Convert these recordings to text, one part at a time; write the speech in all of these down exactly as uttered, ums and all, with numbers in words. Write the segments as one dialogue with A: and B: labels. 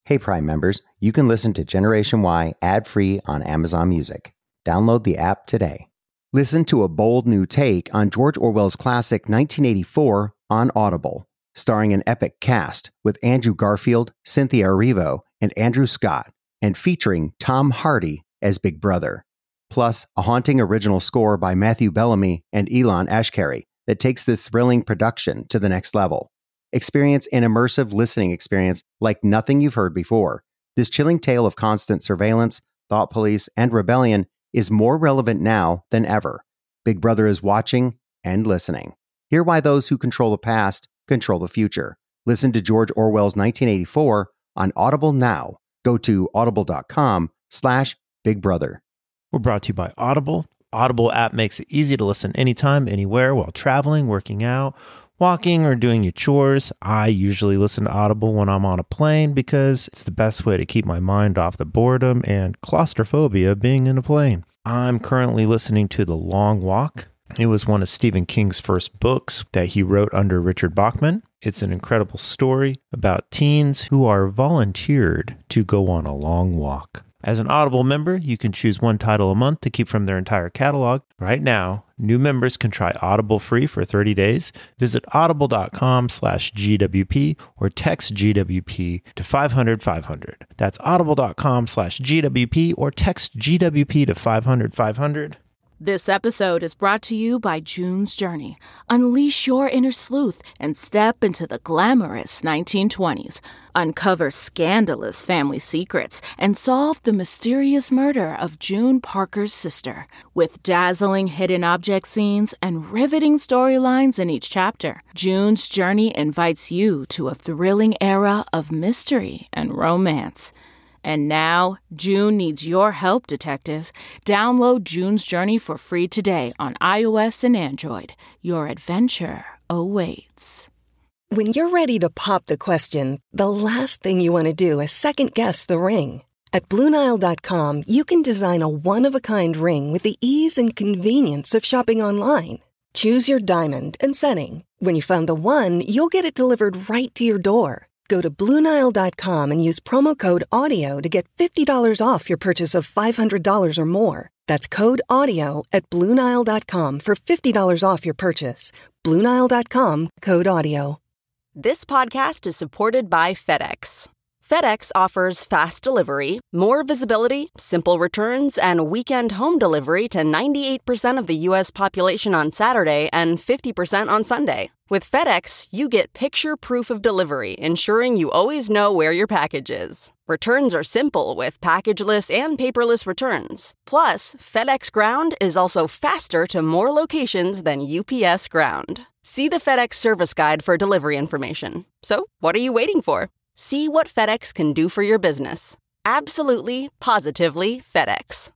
A: Hey Prime members, you can listen to Generation Y ad-free on Amazon Music. Download the app today. Listen to a bold new take on George Orwell's classic nineteen eighty-four on Audible, starring an epic cast with Andrew Garfield, Cynthia Erivo, and Andrew Scott, and featuring Tom Hardy as Big Brother. Plus, a haunting original score by Matthew Bellamy and Elon Ashkari that takes this thrilling production to the next level. Experience an immersive listening experience like nothing you've heard before. This chilling tale of constant surveillance, thought police, and rebellion is more relevant now than ever. Big Brother is watching and listening. Hear why those who control the past control the future. Listen to George Orwell's nineteen eighty-four on Audible now. Go to audible.com slash Big Brother.
B: We're brought to you by Audible. Audible app makes it easy to listen anytime, anywhere, while traveling, working out, walking, or doing your chores. I usually listen to Audible when I'm on a plane because it's the best way to keep my mind off the boredom and claustrophobia of being in a plane. I'm currently listening to The Long Walk. It was one of Stephen King's first books that he wrote under Richard Bachman. It's an incredible story about teens who are volunteered to go on a long walk. As an Audible member, you can choose one title a month to keep from their entire catalog. Right now, new members can try Audible free for thirty days. Visit audible.com slash GWP or text G W P to five hundred five hundred. That's audible.com slash GWP or text G W P to five hundred five hundred.
C: This episode is brought to you by June's Journey. Unleash your inner sleuth and step into the glamorous nineteen twenties. Uncover scandalous family secrets and solve the mysterious murder of June Parker's sister. With dazzling hidden object scenes and riveting storylines in each chapter, June's Journey invites you to a thrilling era of mystery and romance. And now, June needs your help, detective. Download June's Journey for free today on iOS and Android. Your adventure awaits.
D: When you're ready to pop the question, the last thing you want to do is second-guess the ring. At Blue Nile dot com, you can design a one-of-a-kind ring with the ease and convenience of shopping online. Choose your diamond and setting. When you find the one, you'll get it delivered right to your door. Go to Blue Nile dot com and use promo code AUDIO to get fifty dollars off your purchase of five hundred dollars or more. That's code AUDIO at Blue Nile dot com for fifty dollars off your purchase. Blue Nile dot com, code AUDIO.
E: This podcast is supported by FedEx. FedEx offers fast delivery, more visibility, simple returns, and weekend home delivery to ninety-eight percent of the U S population on Saturday and fifty percent on Sunday. With FedEx, you get picture proof of delivery, ensuring you always know where your package is. Returns are simple with packageless and paperless returns. Plus, FedEx Ground is also faster to more locations than U P S Ground. See the FedEx service guide for delivery information. So, what are you waiting for? See what FedEx can do for your business. Absolutely, positively FedEx.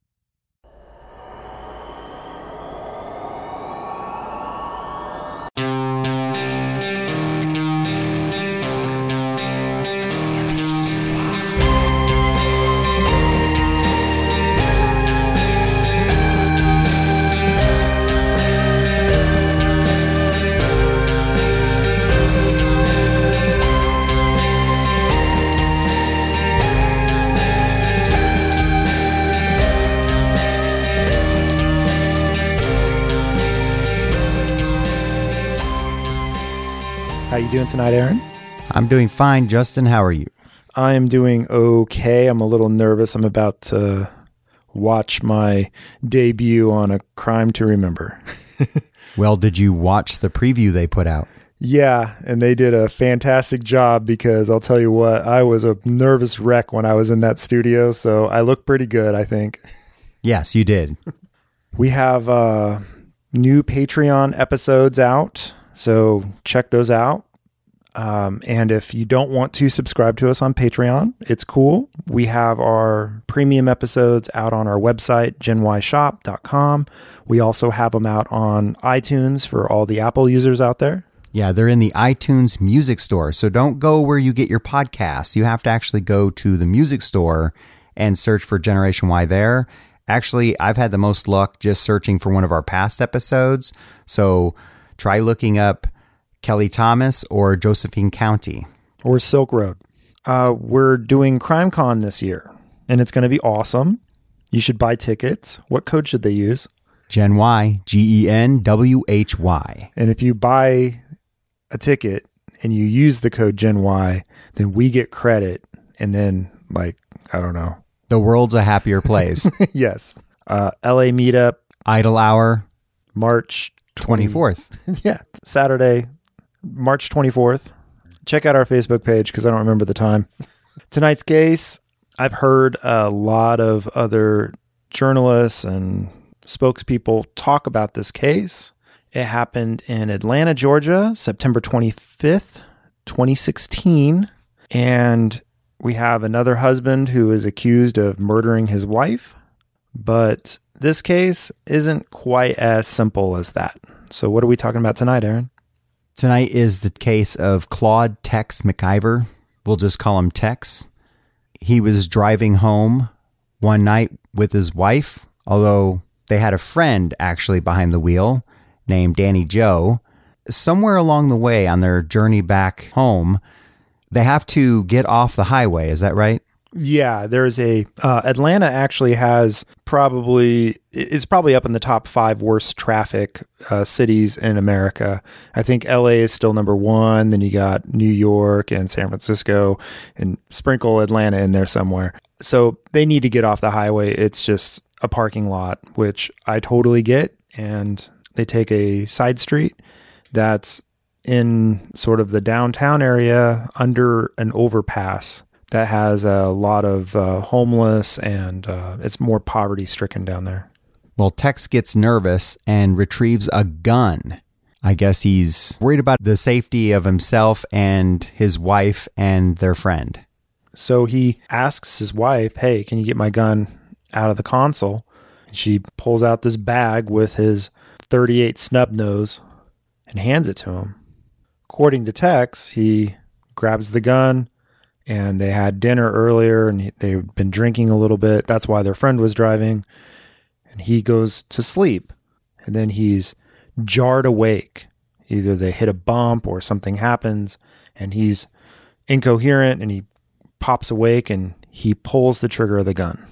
B: How you doing tonight, Aaron?
A: I'm doing fine. Justin, how are you?
B: I am doing okay. I'm a little nervous. I'm about to watch my debut on A Crime to Remember.
A: Well, did you watch the preview they put out?
B: Yeah, and they did a fantastic job because I'll tell you what, I was a nervous wreck when I was in that studio, so I look pretty good, I think.
A: Yes, you did.
B: We have uh, new Patreon episodes out, so check those out. Um, and if you don't want to subscribe to us on Patreon, it's cool. We have our premium episodes out on our website, gen y shop dot com. We also have them out on iTunes for all the Apple users out there.
A: Yeah, they're in the iTunes Music Store. So don't go where you get your podcasts. You have to actually go to the music store and search for Generation Y there. Actually, I've had the most luck just searching for one of our past episodes. So try looking up Kelly Thomas or Josephine County.
B: Or Silk Road.
F: Uh, we're doing CrimeCon this year, and it's going to be awesome. You should buy tickets. What code should they use?
A: Gen Y, G E N W H Y.
F: And if you buy a ticket and you use the code Gen Y, then we get credit. And then, like, I don't know.
A: The world's a happier place.
F: Yes. Uh, L A meetup.
A: Idle Hour.
F: March
A: twenty-fourth.
F: Yeah. Saturday, March twenty-fourth. Check out our Facebook page because I don't remember the time. Tonight's case, I've heard a lot of other journalists and spokespeople talk about this case. It happened in Atlanta, Georgia, September twenty-fifth, twenty sixteen. And we have another husband who is accused of murdering his wife. But this case isn't quite as simple as that. So what are we talking about tonight, Aaron?
A: Tonight is the case of Claude Tex McIver. We'll just call him Tex. He was driving home one night with his wife, although they had a friend actually behind the wheel named Danny Joe. Somewhere along the way on their journey back home, they have to get off the highway. Is that right?
F: Yeah, there's a uh, Atlanta actually has probably is probably up in the top five worst traffic uh, cities in America. I think L A is still number one. Then you got New York and San Francisco, and sprinkle Atlanta in there somewhere. So they need to get off the highway. It's just a parking lot, which I totally get. And they take a side street that's in sort of the downtown area under an overpass that has a lot of uh, homeless and uh, it's more poverty stricken down there.
A: Well, Tex gets nervous and retrieves a gun. I guess he's worried about the safety of himself and his wife and their friend.
F: So he asks his wife, hey, can you get my gun out of the console? And she pulls out this bag with his thirty-eight snub nose and hands it to him. According to Tex, he grabs the gun, and they had dinner earlier and they'd been drinking a little bit. That's why their friend was driving. And he goes to sleep. And then he's jarred awake. Either they hit a bump or something happens and he's incoherent and he pops awake and he pulls the trigger of the gun.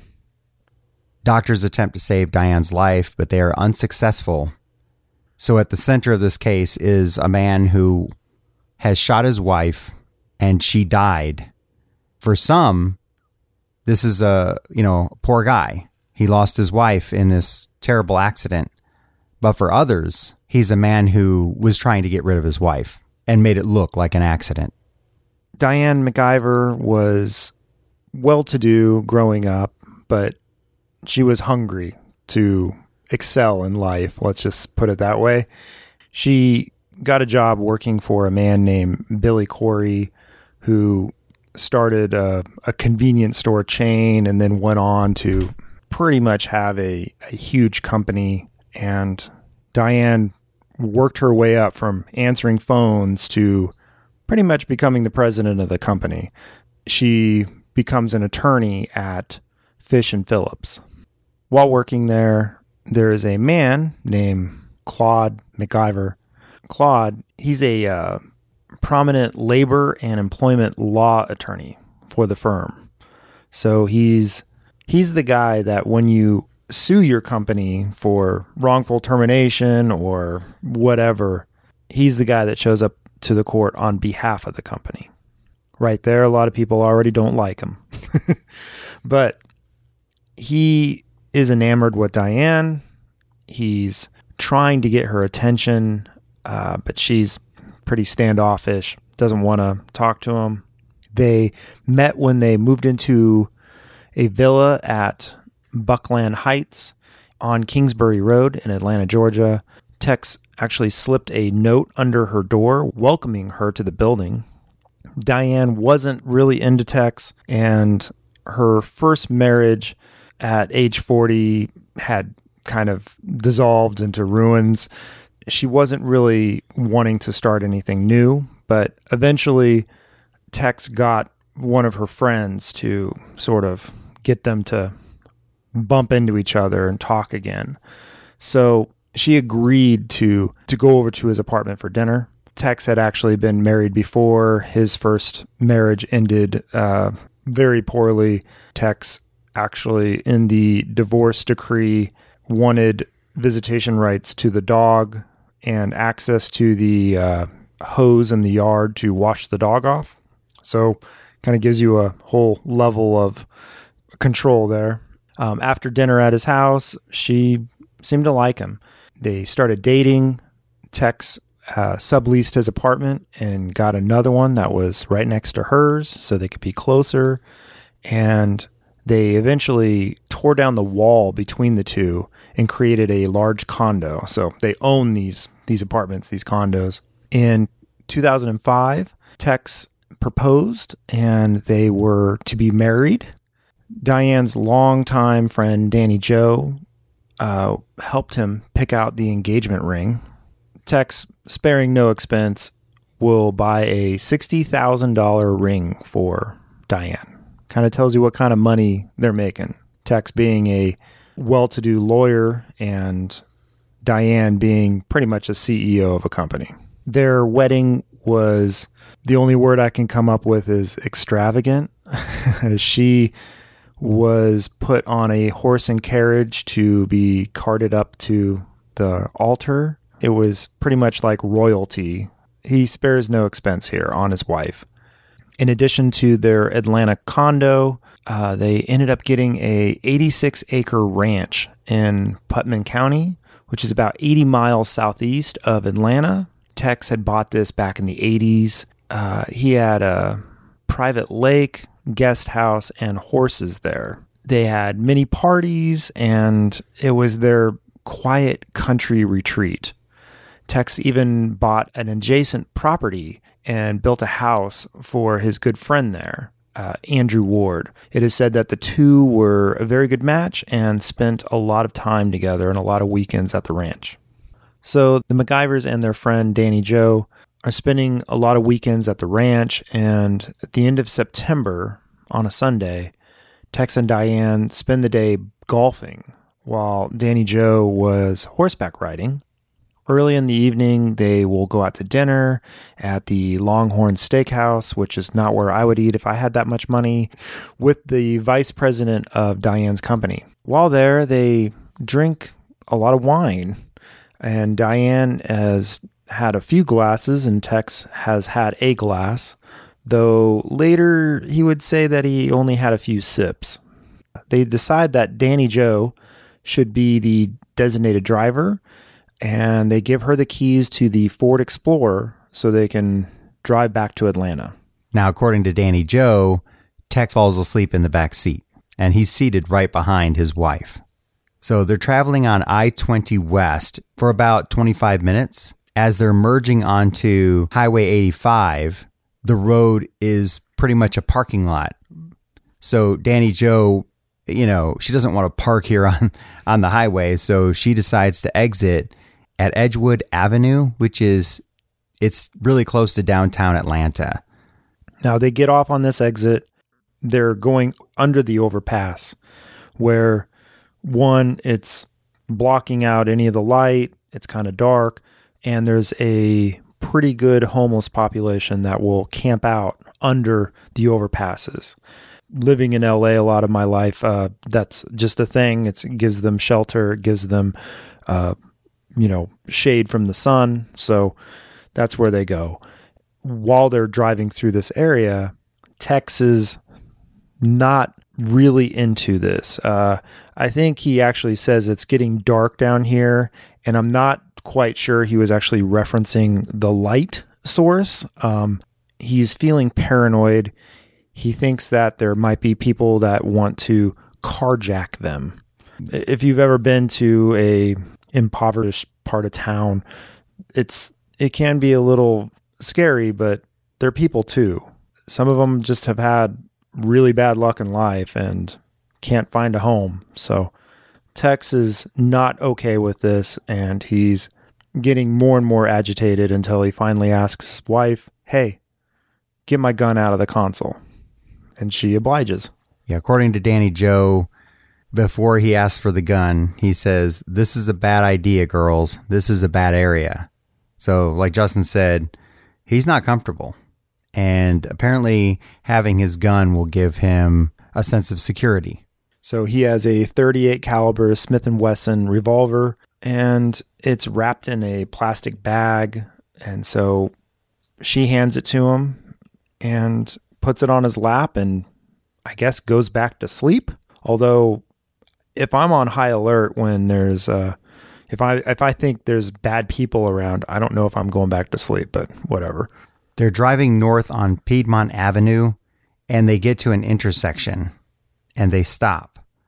A: Doctors attempt to save Diane's life, but they are unsuccessful. So at the center of this case is a man who has shot his wife and she died. For some, this is a, you know, poor guy. He lost his wife in this terrible accident. But for others, he's a man who was trying to get rid of his wife and made it look like an accident.
F: Diane McIver was well-to-do growing up, but she was hungry to excel in life. Let's just put it that way. She got a job working for a man named Billy Corey, who started a, a convenience store chain and then went on to pretty much have a, a huge company. And Diane worked her way up from answering phones to pretty much becoming the president of the company. She becomes an attorney at Fish and Phillips. While working there, there is a man named Claude McIver. Claude, he's a uh, prominent labor and employment law attorney for the firm. So he's he's the guy that when you sue your company for wrongful termination or whatever, he's the guy that shows up to the court on behalf of the company. Right there, a lot of people already don't like him. But he is enamored with Diane. He's trying to get her attention, uh, but she's pretty standoffish, doesn't want to talk to him. They met when they moved into a villa at Buckland Heights on Kingsbury Road in Atlanta, Georgia. Tex actually slipped a note under her door welcoming her to the building. Diane wasn't really into Tex, and her first marriage at age forty had kind of dissolved into ruins. She wasn't really wanting to start anything new, but eventually Tex got one of her friends to sort of get them to bump into each other and talk again. So she agreed to to go over to his apartment for dinner. Tex had actually been married before. His first marriage ended uh, very poorly. Tex actually, in the divorce decree, wanted visitation rights to the dog and access to the uh, hose in the yard to wash the dog off. So kind of gives you a whole level of control there. Um, after dinner at his house, she seemed to like him. They started dating. Tex uh, subleased his apartment and got another one that was right next to hers so they could be closer. And they eventually tore down the wall between the two and created a large condo. So they own these these apartments, these condos. In two thousand five, Tex proposed and they were to be married. Diane's longtime friend, Danny Joe, uh, helped him pick out the engagement ring. Tex, sparing no expense, will buy a sixty thousand dollars ring for Diane. Kind of tells you what kind of money they're making. Tex being a well-to-do lawyer and Diane being pretty much a C E O of a company. Their wedding was, the only word I can come up with is extravagant. She was put on a horse and carriage to be carted up to the altar. It was pretty much like royalty. He spares no expense here on his wife. In addition to their Atlanta condo, uh, they ended up getting a eighty-six acre ranch in Putnam County, which is about eighty miles southeast of Atlanta. Tex had bought this back in the eighties. Uh, he had a private lake, guest house, and horses there. They had many parties, and it was their quiet country retreat. Tex even bought an adjacent property and built a house for his good friend there, uh, Andrew Ward. It is said that the two were a very good match and spent a lot of time together and a lot of weekends at the ranch. So the MacGyvers and their friend Danny Joe are spending a lot of weekends at the ranch, and at the end of September, on a Sunday, Tex and Diane spend the day golfing while Danny Joe was horseback riding. Early in the evening, they will go out to dinner at the Longhorn Steakhouse, which is not where I would eat if I had that much money, with the vice president of Diane's company. While there, they drink a lot of wine, and Diane has had a few glasses, and Tex has had a glass, though later he would say that he only had a few sips. They decide that Danny Joe should be the designated driver, and they give her the keys to the Ford Explorer so they can drive back to Atlanta.
A: Now, according to Danny Joe, Tex falls asleep in the back seat, and he's seated right behind his wife. So they're traveling on I twenty West for about twenty-five minutes. As they're merging onto Highway eighty-five, the road is pretty much a parking lot. So Danny Joe, you know, she doesn't want to park here on, on the highway, so she decides to exit at Edgewood Avenue, which is, it's really close to downtown Atlanta.
F: Now they get off on this exit. They're going under the overpass where, one, it's blocking out any of the light. It's kind of dark. And there's a pretty good homeless population that will camp out under the overpasses. Living in L A a lot of my life, uh, that's just a thing. It's, it gives them shelter. It gives them, uh, you know, shade from the sun. So that's where they go. While they're driving through this area, Tex is not really into this. Uh, I think he actually says it's getting dark down here, and I'm not quite sure he was actually referencing the light source. Um, he's feeling paranoid. He thinks that there might be people that want to carjack them. If you've ever been to a impoverished part of town, it's it can be a little scary, but they're people too. Some of them just have had really bad luck in life and can't find a home. So Tex is not okay with this, and he's getting more and more agitated until he finally asks his wife, "Hey, get my gun out of the console." And she obliges.
A: Yeah, according to Danny Joe, before he asks for the gun, he says, "This is a bad idea, girls. This is a bad area." So, like Justin said, he's not comfortable. And apparently having his gun will give him a sense of security.
F: So he has a thirty-eight caliber Smith and Wesson revolver, and it's wrapped in a plastic bag. And so she hands it to him and puts it on his lap and I guess goes back to sleep. Although if I'm on high alert when there's uh if I if I think there's bad people around, I don't know if I'm going back to sleep, but whatever.
A: They're driving north on Piedmont Avenue and they get to an intersection and they stop.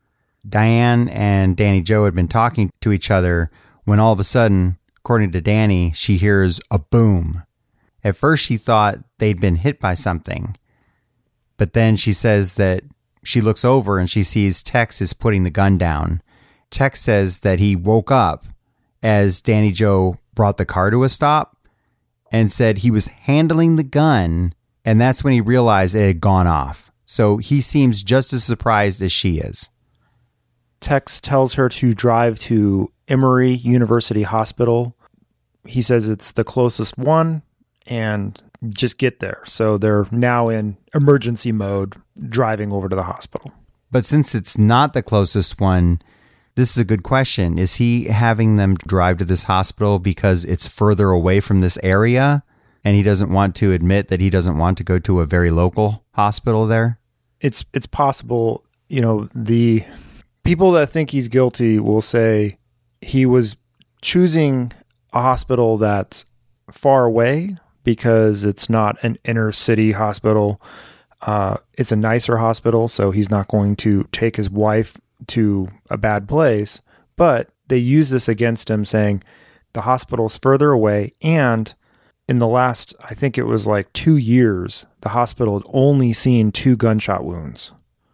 A: Diane and Danny Joe had been talking to each other when all of a sudden, according to Danny, she hears a boom. At first she thought they'd been hit by something, but then she says that she looks over and she sees Tex is putting the gun down. Tex says that he woke up as Danny Joe brought the car to a stop and said he was handling the gun, and that's when he realized it had gone off. So he seems just as surprised as she is.
F: Tex tells her to drive to Emory University Hospital. He says it's the closest one and just get there. So they're now in emergency mode, driving over to the hospital.
A: But since it's not the closest one, this is a good question. Is he having them drive to this hospital because it's further away from this area and he doesn't want to admit that he doesn't want to go to a very local hospital there?
F: It's it's possible. You know, the people that think he's guilty will say he was choosing a hospital that's far away because it's not an inner city hospital. Uh, it's a nicer hospital, so he's not going to take his wife to a bad place. But they use this against him, saying the hospital's further away. And in the last, I think it was like two years, the hospital had only seen two gunshot wounds.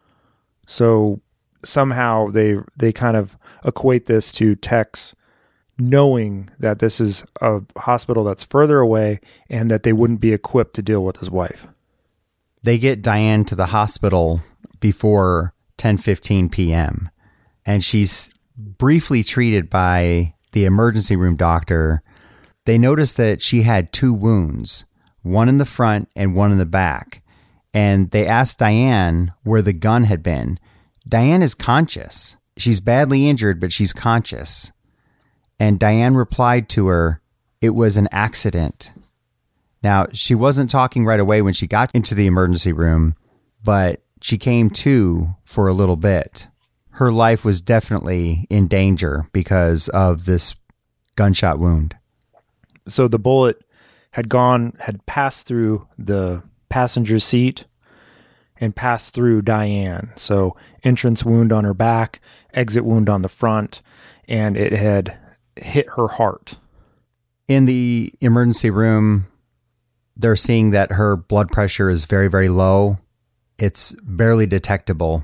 F: So somehow they they kind of equate this to Tex knowing that this is a hospital that's further away and that they wouldn't be equipped to deal with his wife.
A: They get Diane to the hospital before ten fifteen p.m. and she's briefly treated by the emergency room doctor. They notice that she had two wounds, one in the front and one in the back. And they asked Diane where the gun had been. Diane is conscious. She's badly injured, but she's conscious. And Diane replied to her, it was an accident. Now, she wasn't talking right away when she got into the emergency room, but she came to for a little bit. Her life was definitely in danger because of this gunshot wound.
F: So the bullet had gone, had passed through the passenger seat and passed through Diane. So entrance wound on her back, exit wound on the front, and it had hit her heart.
A: In the emergency room, they're seeing that her blood pressure is very, very low. It's barely detectable.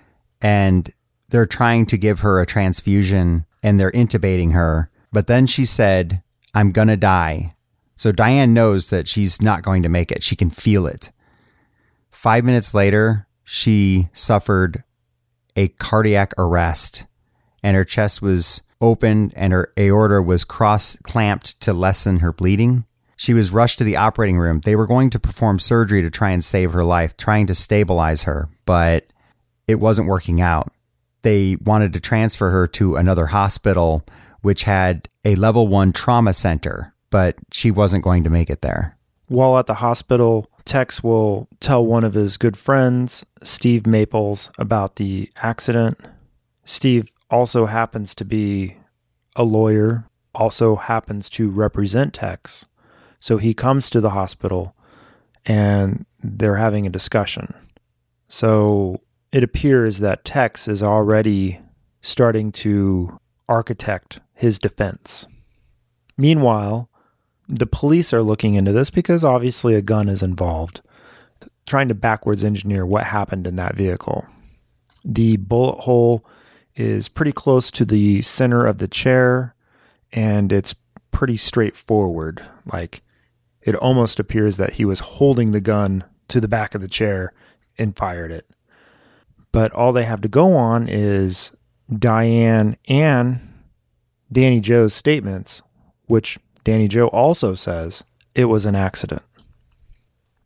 A: And they're trying to give her a transfusion and they're intubating her. But then she said, I'm going to die. So Diane knows that she's not going to make it. She can feel it. Five minutes later, she suffered a cardiac arrest and her chest was opened and her aorta was cross-clamped to lessen her bleeding. She was rushed to the operating room. They were going to perform surgery to try and save her life, trying to stabilize her, but it wasn't working out. They wanted to transfer her to another hospital, which had a level one trauma center, but she wasn't going to make it there.
F: While at the hospital, Tex will tell one of his good friends, Steve Maples, about the accident. Steve also happens to be a lawyer, also happens to represent Tex. So he comes to the hospital and they're having a discussion. So it appears that Tex is already starting to architect his defense. Meanwhile, the police are looking into this because obviously a gun is involved, trying to backwards engineer what happened in that vehicle. The bullet hole is pretty close to the center of the chair, and it's pretty straightforward. Like, it almost appears that he was holding the gun to the back of the chair and fired it. But all they have to go on is Diane and Danny Joe's statements, which Danny Joe also says it was an accident.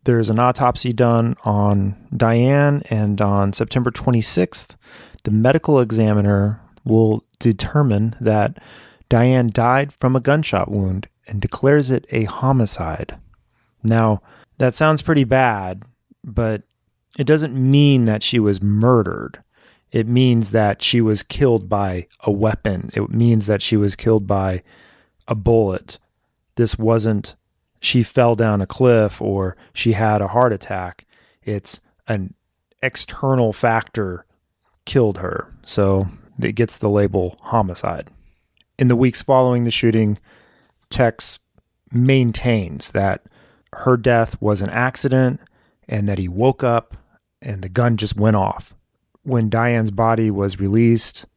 F: There's an autopsy done on Diane, and on September twenty-sixth, the medical examiner will determine that Diane died from a gunshot wound and declares it a homicide. Now, that sounds pretty bad, but it doesn't mean that she was murdered. It means that she was killed by a weapon. It means that she was killed by a bullet. This wasn't she fell down a cliff or she had a heart attack. It's an external factor killed her. So it gets the label homicide. In the weeks following the shooting, Tex maintains that her death was an accident and that he woke up and the gun just went off. When Diane's body was released,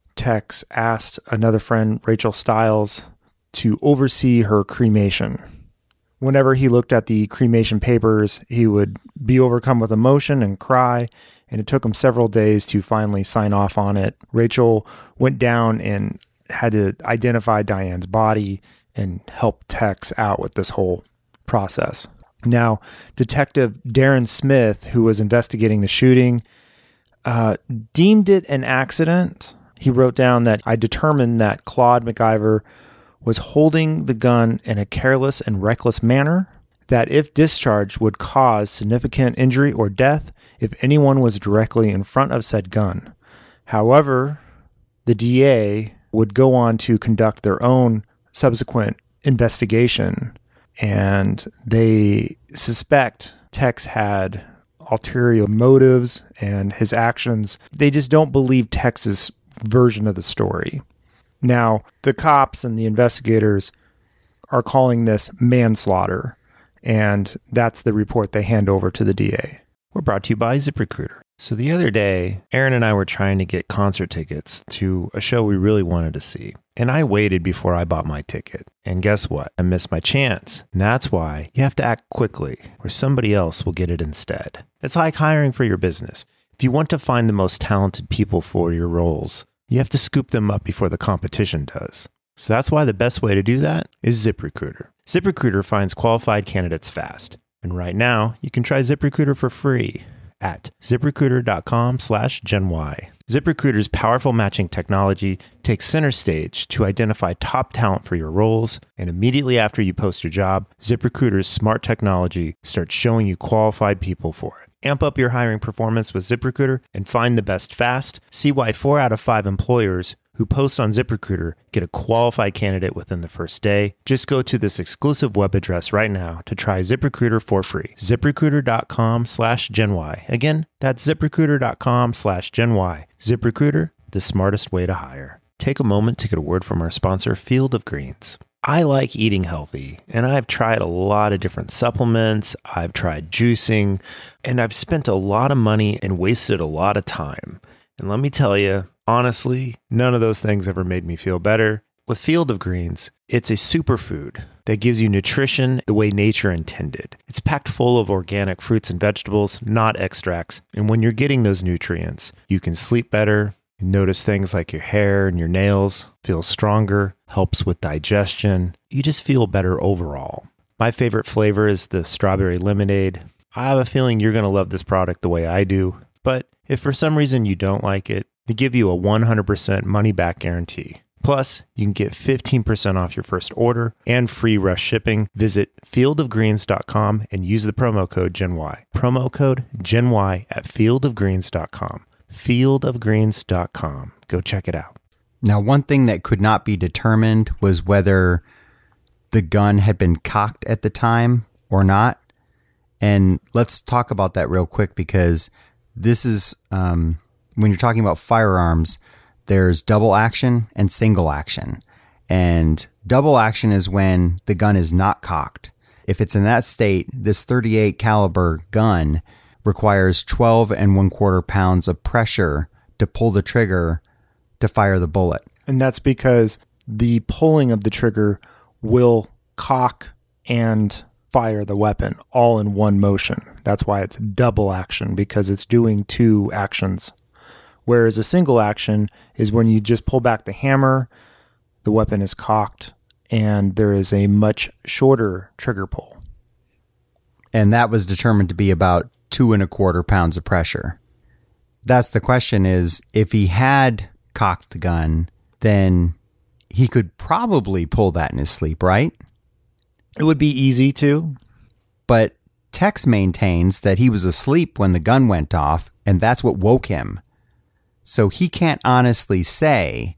F: Tex asked another friend, Rachel Stiles, to oversee her cremation. Whenever he looked at the cremation papers, he would be overcome with emotion and cry, and it took him several days to finally sign off on it. Rachel went down and had to identify Diane's body and help Tex out with this whole process. Now, Detective Darren Smith, who was investigating the shooting, uh, deemed it an accident. He wrote down that I determined that Claude MacIver was holding the gun in a careless and reckless manner, that if discharged would cause significant injury or death if anyone was directly in front of said gun. However, the D A would go on to conduct their own subsequent investigation, and they suspect Tex had ulterior motives and his actions. They just don't believe Tex's version of the story. Now, the cops and the investigators are calling this manslaughter, and that's the report they hand over to the D A.
B: We're brought to you by ZipRecruiter. So the other day, Aaron and I were trying to get concert tickets to a show we really wanted to see. And I waited before I bought my ticket. And guess what? I missed my chance. And that's why you have to act quickly, or somebody else will get it instead. It's like hiring for your business. If you want to find the most talented people for your roles, you have to scoop them up before the competition does. So that's why the best way to do that is ZipRecruiter. ZipRecruiter finds qualified candidates fast. And right now, you can try ZipRecruiter for free at ZipRecruiter.com slash GenY. ZipRecruiter's powerful matching technology takes center stage to identify top talent for your roles, and immediately after you post your job, ZipRecruiter's smart technology starts showing you qualified people for it. Amp up your hiring performance with ZipRecruiter and find the best fast. See why four out of five employers who post on ZipRecruiter get a qualified candidate within the first day. Just go to this exclusive web address right now to try ZipRecruiter for free. ZipRecruiter.com slash GenY. Again, that's ZipRecruiter.com slash GenY. ZipRecruiter, the smartest way to hire. Take a moment to get a word from our sponsor, Field of Greens. I like eating healthy, and I've tried a lot of different supplements. I've tried juicing, and I've spent a lot of money and wasted a lot of time. And let me tell you, honestly, none of those things ever made me feel better. With Field of Greens, it's a superfood that gives you nutrition the way nature intended. It's packed full of organic fruits and vegetables, not extracts. And when you're getting those nutrients, you can sleep better. Notice things like your hair and your nails feel stronger, helps with digestion. You just feel better overall. My favorite flavor is the strawberry lemonade. I have a feeling you're going to love this product the way I do. But if for some reason you don't like it, they give you a one hundred percent money-back guarantee. Plus, you can get fifteen percent off your first order and free rush shipping. Visit field of greens dot com and use the promo code GenY. Promo code GenY at field of greens dot com. field of greens dot com. Go check it out.
A: Now, one thing that could not be determined was whether the gun had been cocked at the time or not. And let's talk about that real quick, because this is, um, when you're talking about firearms, there's double action and single action. And double action is when the gun is not cocked. If it's in that state, this thirty-eight caliber gun requires twelve and one quarter pounds of pressure to pull the trigger to fire the bullet.
F: And that's because the pulling of the trigger will cock and fire the weapon all in one motion. That's why it's double action, because it's doing two actions. Whereas a single action is when you just pull back the hammer, the weapon is cocked, and there is a much shorter trigger pull.
A: And that was determined to be about two and a quarter pounds of pressure. That's the question is, if he had cocked the gun, then he could probably pull that in his sleep, right?
F: It would be easy to.
A: But Tex maintains that he was asleep when the gun went off, and that's what woke him. So he can't honestly say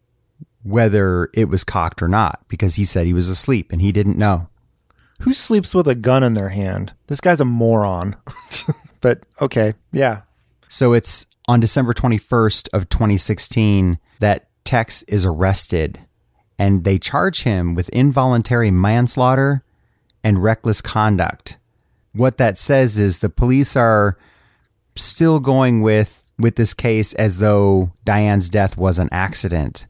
A: whether it was cocked or not, because he said he was asleep and he didn't know.
F: Who sleeps with a gun in their hand? This guy's a moron. But okay, yeah.
A: So it's on December twenty-first of twenty sixteen that Tex is arrested, and they charge him with involuntary manslaughter and reckless conduct. What that says is the police are still going with, with this case as though Diane's death was an accident.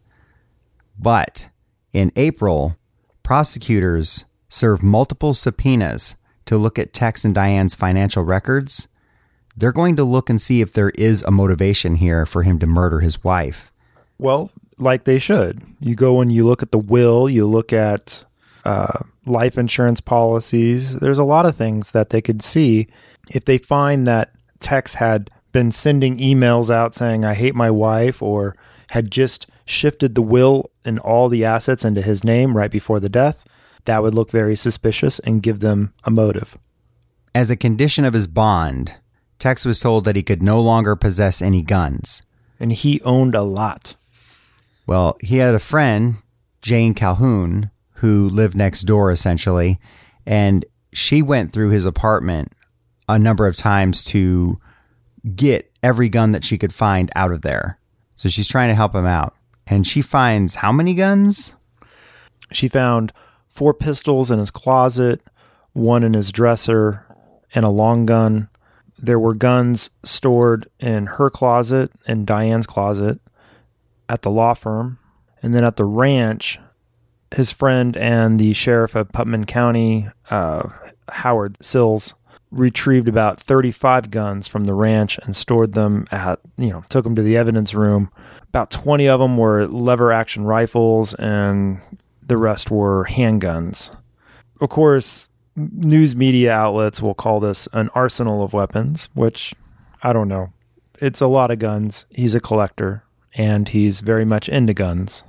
A: But in April, prosecutors serve multiple subpoenas to look at Tex and Diane's financial records. They're going to look and see if there is a motivation here for him to murder his wife.
F: Well, like they should. You go and you look at the will, you look at uh, life insurance policies. There's a lot of things that they could see. If they find that Tex had been sending emails out saying, I hate my wife, or had just shifted the will and all the assets into his name right before the death, that would look very suspicious and give them a motive.
A: As a condition of his bond, Tex was told that he could no longer possess any guns.
F: And he owned a lot.
A: Well, he had a friend, Jane Calhoun, who lived next door essentially, and she went through his apartment a number of times to get every gun that she could find out of there. So she's trying to help him out. And she finds how many guns?
F: She found four pistols in his closet, one in his dresser, and a long gun. There were guns stored in her closet and Diane's closet at the law firm. And then at the ranch, his friend and the sheriff of Putnam County, uh, Howard Sills, retrieved about thirty-five guns from the ranch and stored them at, you know, took them to the evidence room. About twenty of them were lever action rifles and the rest were handguns. Of course, news media outlets will call this an arsenal of weapons, which I don't know. It's a lot of guns. He's a collector and he's very much into guns.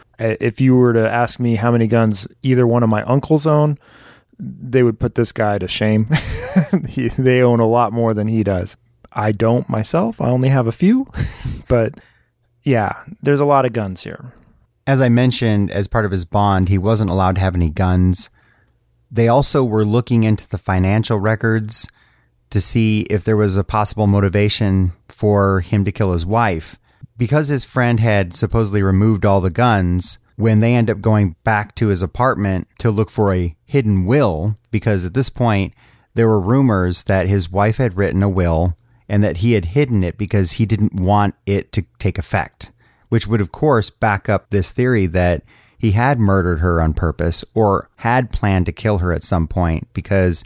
F: If you were to ask me how many guns either one of my uncles own, they would put this guy to shame. he, they own a lot more than he does. I don't myself. I only have a few. But yeah, there's a lot of guns here.
A: As I mentioned, as part of his bond, he wasn't allowed to have any guns. They also were looking into the financial records to see if there was a possible motivation for him to kill his wife. Because his friend had supposedly removed all the guns, when they end up going back to his apartment to look for a hidden will, because at this point there were rumors that his wife had written a will and that he had hidden it because he didn't want it to take effect, which would of course back up this theory that he had murdered her on purpose or had planned to kill her at some point, because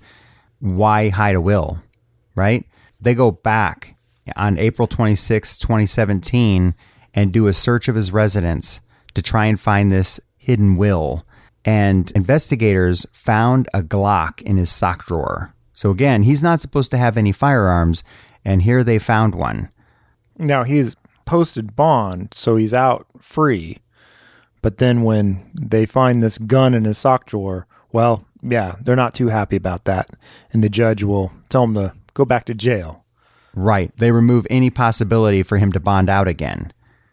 A: why hide a will, right? They go back on April twenty-sixth, twenty seventeen and do a search of his residence to try and find this hidden will. And investigators found a Glock in his sock drawer. So again, he's not supposed to have any firearms, and here they found one.
F: Now, he's posted bond, so he's out free. But then when they find this gun in his sock drawer, well, yeah, they're not too happy about that. And the judge will tell him to go back to jail.
A: Right. They remove any possibility for him to bond out again.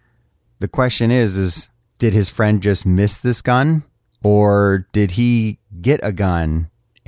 A: The question is, is did his friend just miss this gun, or did he get a gun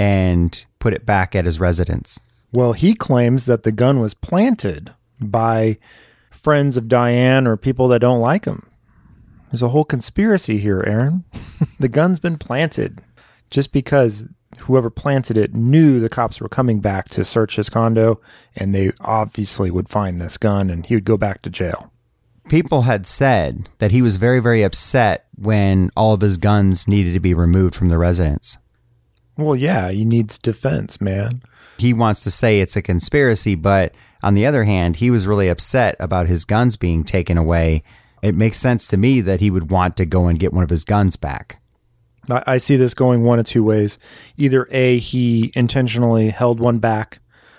A: and put it back at his residence?
F: Well, he claims that the gun was planted by friends of Diane or people that don't like him. There's a whole conspiracy here, Aaron. The gun's been planted just because whoever planted it knew the cops were coming back to search his condo, and they obviously would find this gun and he would go back to jail.
A: People had said that he was very, very upset when all of his guns needed to be removed from the residence.
F: Well, yeah, he needs defense, man.
A: He wants to say it's a conspiracy, but on the other hand, he was really upset about his guns being taken away. It makes sense to me that he would want to go and get one of his guns back.
F: I, I see this going one of two ways. Either A, he intentionally held one back,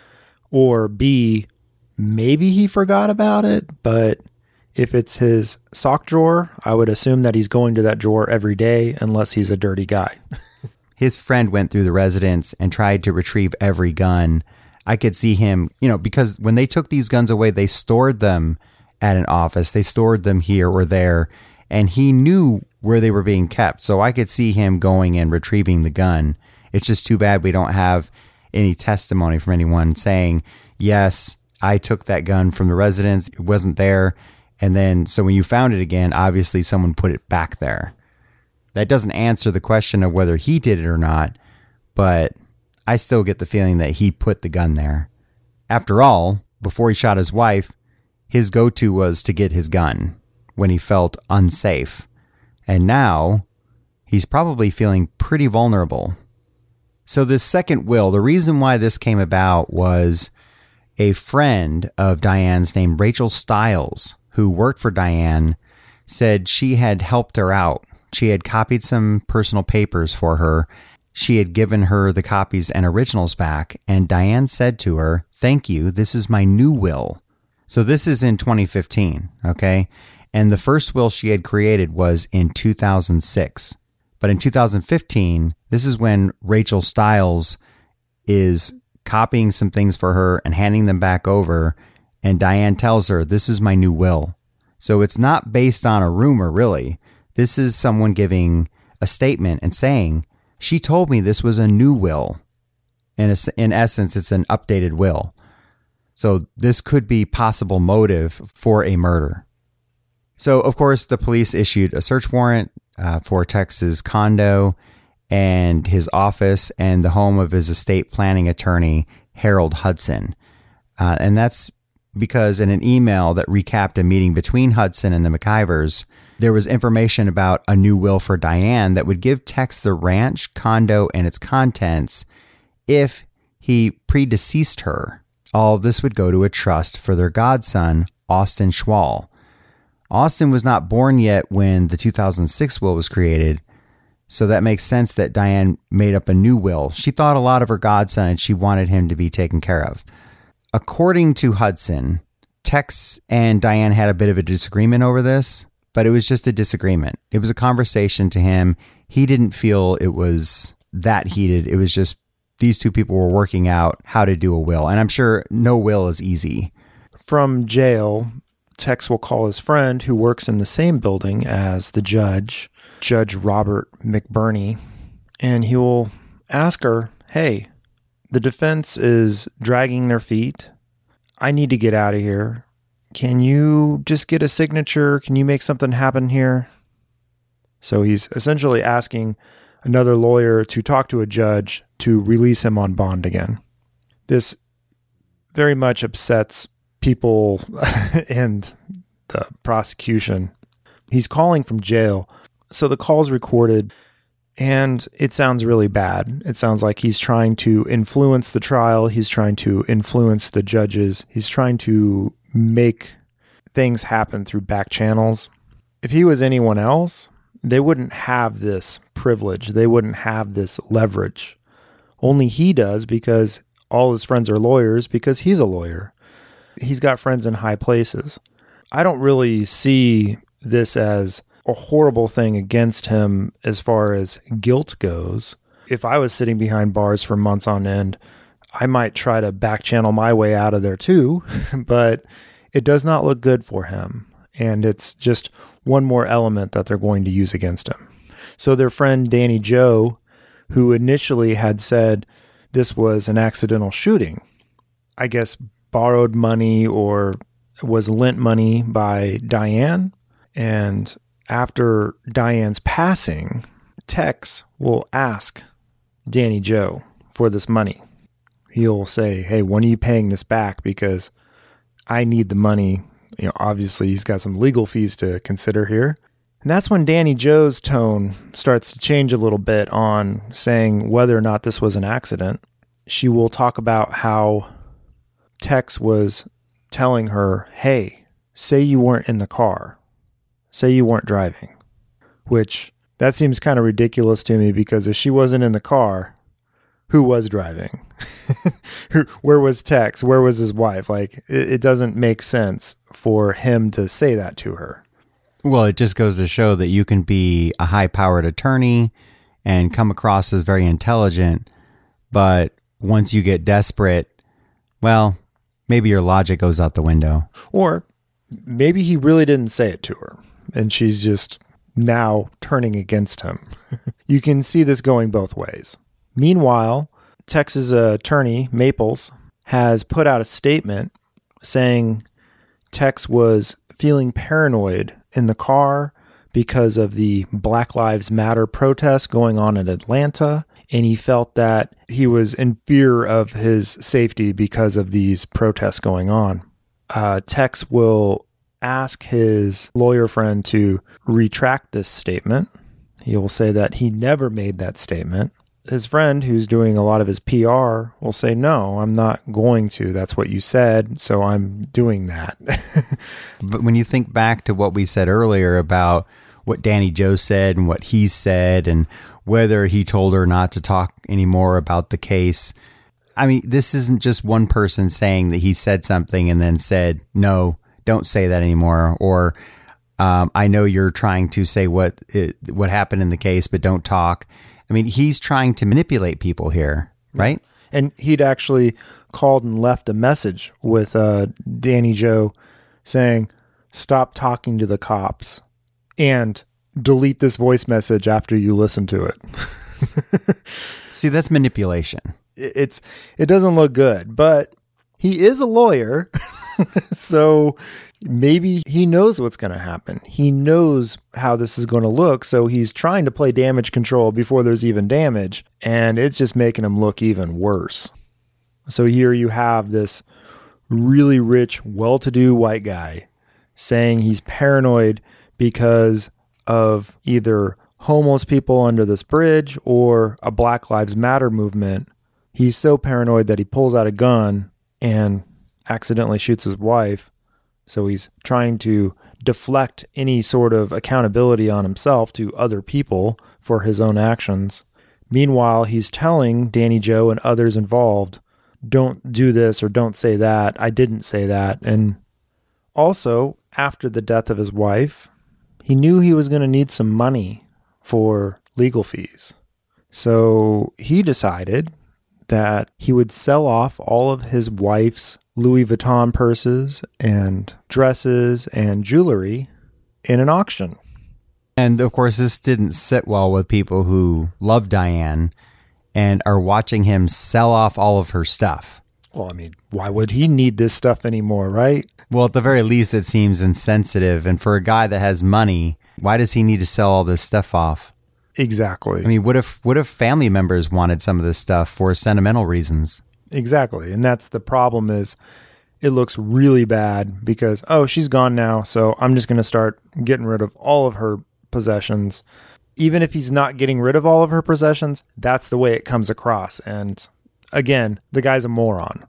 F: or B, maybe he forgot about it, but if it's his sock drawer, I would assume that he's going to that drawer every day unless he's a dirty guy.
A: His friend went through the residence and tried to retrieve every gun. I could see him, you know, because when they took these guns away, they stored them at an office. They stored them here or there, and he knew where they were being kept. So I could see him going and retrieving the gun. It's just too bad we don't have any testimony from anyone saying, yes, I took that gun from the residence. It wasn't there. And then, so when you found it again, obviously someone put it back there. That doesn't answer the question of whether he did it or not, but I still get the feeling that he put the gun there. After all, before he shot his wife, his go-to was to get his gun when he felt unsafe. And now he's probably feeling pretty vulnerable. So this second will, the reason why this came about was a friend of Diane's named Rachel Stiles, who worked for Diane, said she had helped her out. She had copied some personal papers for her. She had given her the copies and originals back, and Diane said to her, "Thank you, this is my new will." So this is in twenty fifteen, okay? And the first will she had created was in two thousand six. But in two thousand fifteen, this is when Rachel Stiles is copying some things for her and handing them back over, and Diane tells her, "This is my new will." So it's not based on a rumor, really. This is someone giving a statement and saying, she told me this was a new will. In, a, in essence, it's an updated will. So this could be possible motive for a murder. So, of course, the police issued a search warrant uh, for Tex's condo and his office and the home of his estate planning attorney, Harold Hudson. Uh, and that's because in an email that recapped a meeting between Hudson and the McIvers, there was information about a new will for Diane that would give Tex the ranch, condo, and its contents if he predeceased her. All of this would go to a trust for their godson, Austin Schwall. Austin was not born yet when the two thousand six will was created, so that makes sense that Diane made up a new will. She thought a lot of her godson and she wanted him to be taken care of. According to Hudson, Tex and Diane had a bit of a disagreement over this, but it was just a disagreement. It was a conversation to him. He didn't feel it was that heated. It was just these two people were working out how to do a will. And I'm sure no will is easy.
F: From jail, Tex will call his friend who works in the same building as the judge, Judge Robert McBurney, and he will ask her, "Hey, the defense is dragging their feet. I need to get out of here. Can you just get a signature? Can you make something happen here?" So he's essentially asking another lawyer to talk to a judge to release him on bond again. This very much upsets people and the prosecution. He's calling from jail. So the call's recorded and it sounds really bad. It sounds like he's trying to influence the trial. He's trying to influence the judges. He's trying to make things happen through back channels. If he was anyone else, they wouldn't have this privilege. They wouldn't have this leverage. Only he does because all his friends are lawyers because he's a lawyer. He's got friends in high places. I don't really see this as a horrible thing against him as far as guilt goes. If I was sitting behind bars for months on end, I might try to back channel my way out of there too, but it does not look good for him. And it's just one more element that they're going to use against him. So their friend Danny Joe, who initially had said this was an accidental shooting, I guess borrowed money or was lent money by Diane. And after Diane's passing, Tex will ask Danny Joe for this money. He'll say, "Hey, when are you paying this back? Because I need the money." You know, obviously he's got some legal fees to consider here. And that's when Danny Joe's tone starts to change a little bit on saying whether or not this was an accident. She will talk about how Tex was telling her, "Hey, say you weren't in the car. Say you weren't driving," which That seems kind of ridiculous to me because if she wasn't in the car, who was driving? Where was Tex? Where was his wife? Like, it, it doesn't make sense for him to say that to her.
A: Well, it just goes to show that you can be a high-powered attorney and come across as very intelligent, but once you get desperate, well, maybe your logic goes out the window.
F: Or maybe he really didn't say it to her, and she's just now turning against him. You can see this going both ways. Meanwhile, Tex's attorney, Maples, has put out a statement saying Tex was feeling paranoid in the car because of the Black Lives Matter protests going on in Atlanta, and he felt that he was in fear of his safety because of these protests going on. Uh, Tex will ask his lawyer friend to retract this statement. He will say that he never made that statement. His friend, who's doing a lot of his P R, will say, no, I'm not going to. That's what you said, so I'm doing that.
A: But when you think back to what we said earlier about what Danny Joe said and what he said and whether he told her not to talk anymore about the case, I mean, this isn't just one person saying that he said something and then said, no, don't say that anymore. Or um, I know you're trying to say what it, what happened in the case, but don't talk. I mean, he's trying to manipulate people here, right?
F: And he'd actually called and left a message with uh, Danny Joe saying, stop talking to the cops and delete this voice message after you listen to it.
A: See, that's manipulation.
F: It's it doesn't look good, but he is a lawyer. So maybe he knows what's going to happen. He knows how this is going to look. So he's trying to play damage control before there's even damage. And it's just making him look even worse. So here you have this really rich, well-to-do white guy saying he's paranoid because of either homeless people under this bridge or a Black Lives Matter movement. He's so paranoid that he pulls out a gun and accidentally shoots his wife. So he's trying to deflect any sort of accountability on himself to other people for his own actions. Meanwhile, he's telling Danny Joe and others involved, don't do this or don't say that. I didn't say that. And also, after the death of his wife, he knew he was going to need some money for legal fees. So he decided that he would sell off all of his wife's Louis Vuitton purses and dresses and jewelry in an auction.
A: And of course, this didn't sit well with people who love Diane and are watching him sell off all of her stuff.
F: Well, I mean, why would he need this stuff anymore, right?
A: Well, at the very least, it seems insensitive. And for a guy that has money, why does he need to sell all this stuff off?
F: Exactly.
A: I mean, what if what if family members wanted some of this stuff for sentimental reasons?
F: Exactly. And that's the problem is it looks really bad because, oh, she's gone now. So I'm just going to start getting rid of all of her possessions. Even if he's not getting rid of all of her possessions, that's the way it comes across. And again, the guy's a moron.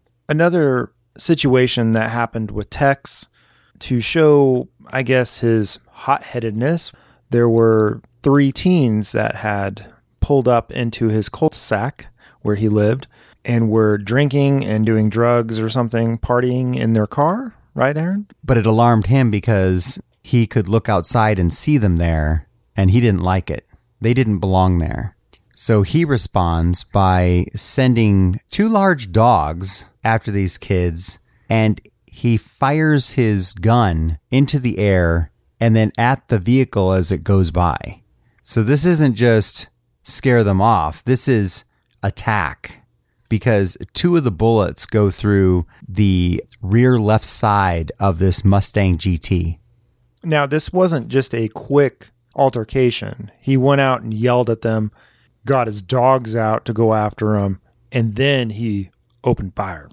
F: Another situation that happened with Tex to show, I guess, his hot-headedness, there were three teens that had pulled up into his cul-de-sac where he lived and were drinking and doing drugs or something, partying in their car, right, Aaron?
A: But it alarmed him because he could look outside and see them there, and he didn't like it. They didn't belong there. So he responds by sending two large dogs after these kids, and he fires his gun into the air and then at the vehicle as it goes by. So this isn't just scare them off. This is attack, because two of the bullets go through the rear left side of this Mustang G T.
F: Now, this wasn't just a quick altercation. He went out and yelled at them, got his dogs out to go after him, and then he opened fire.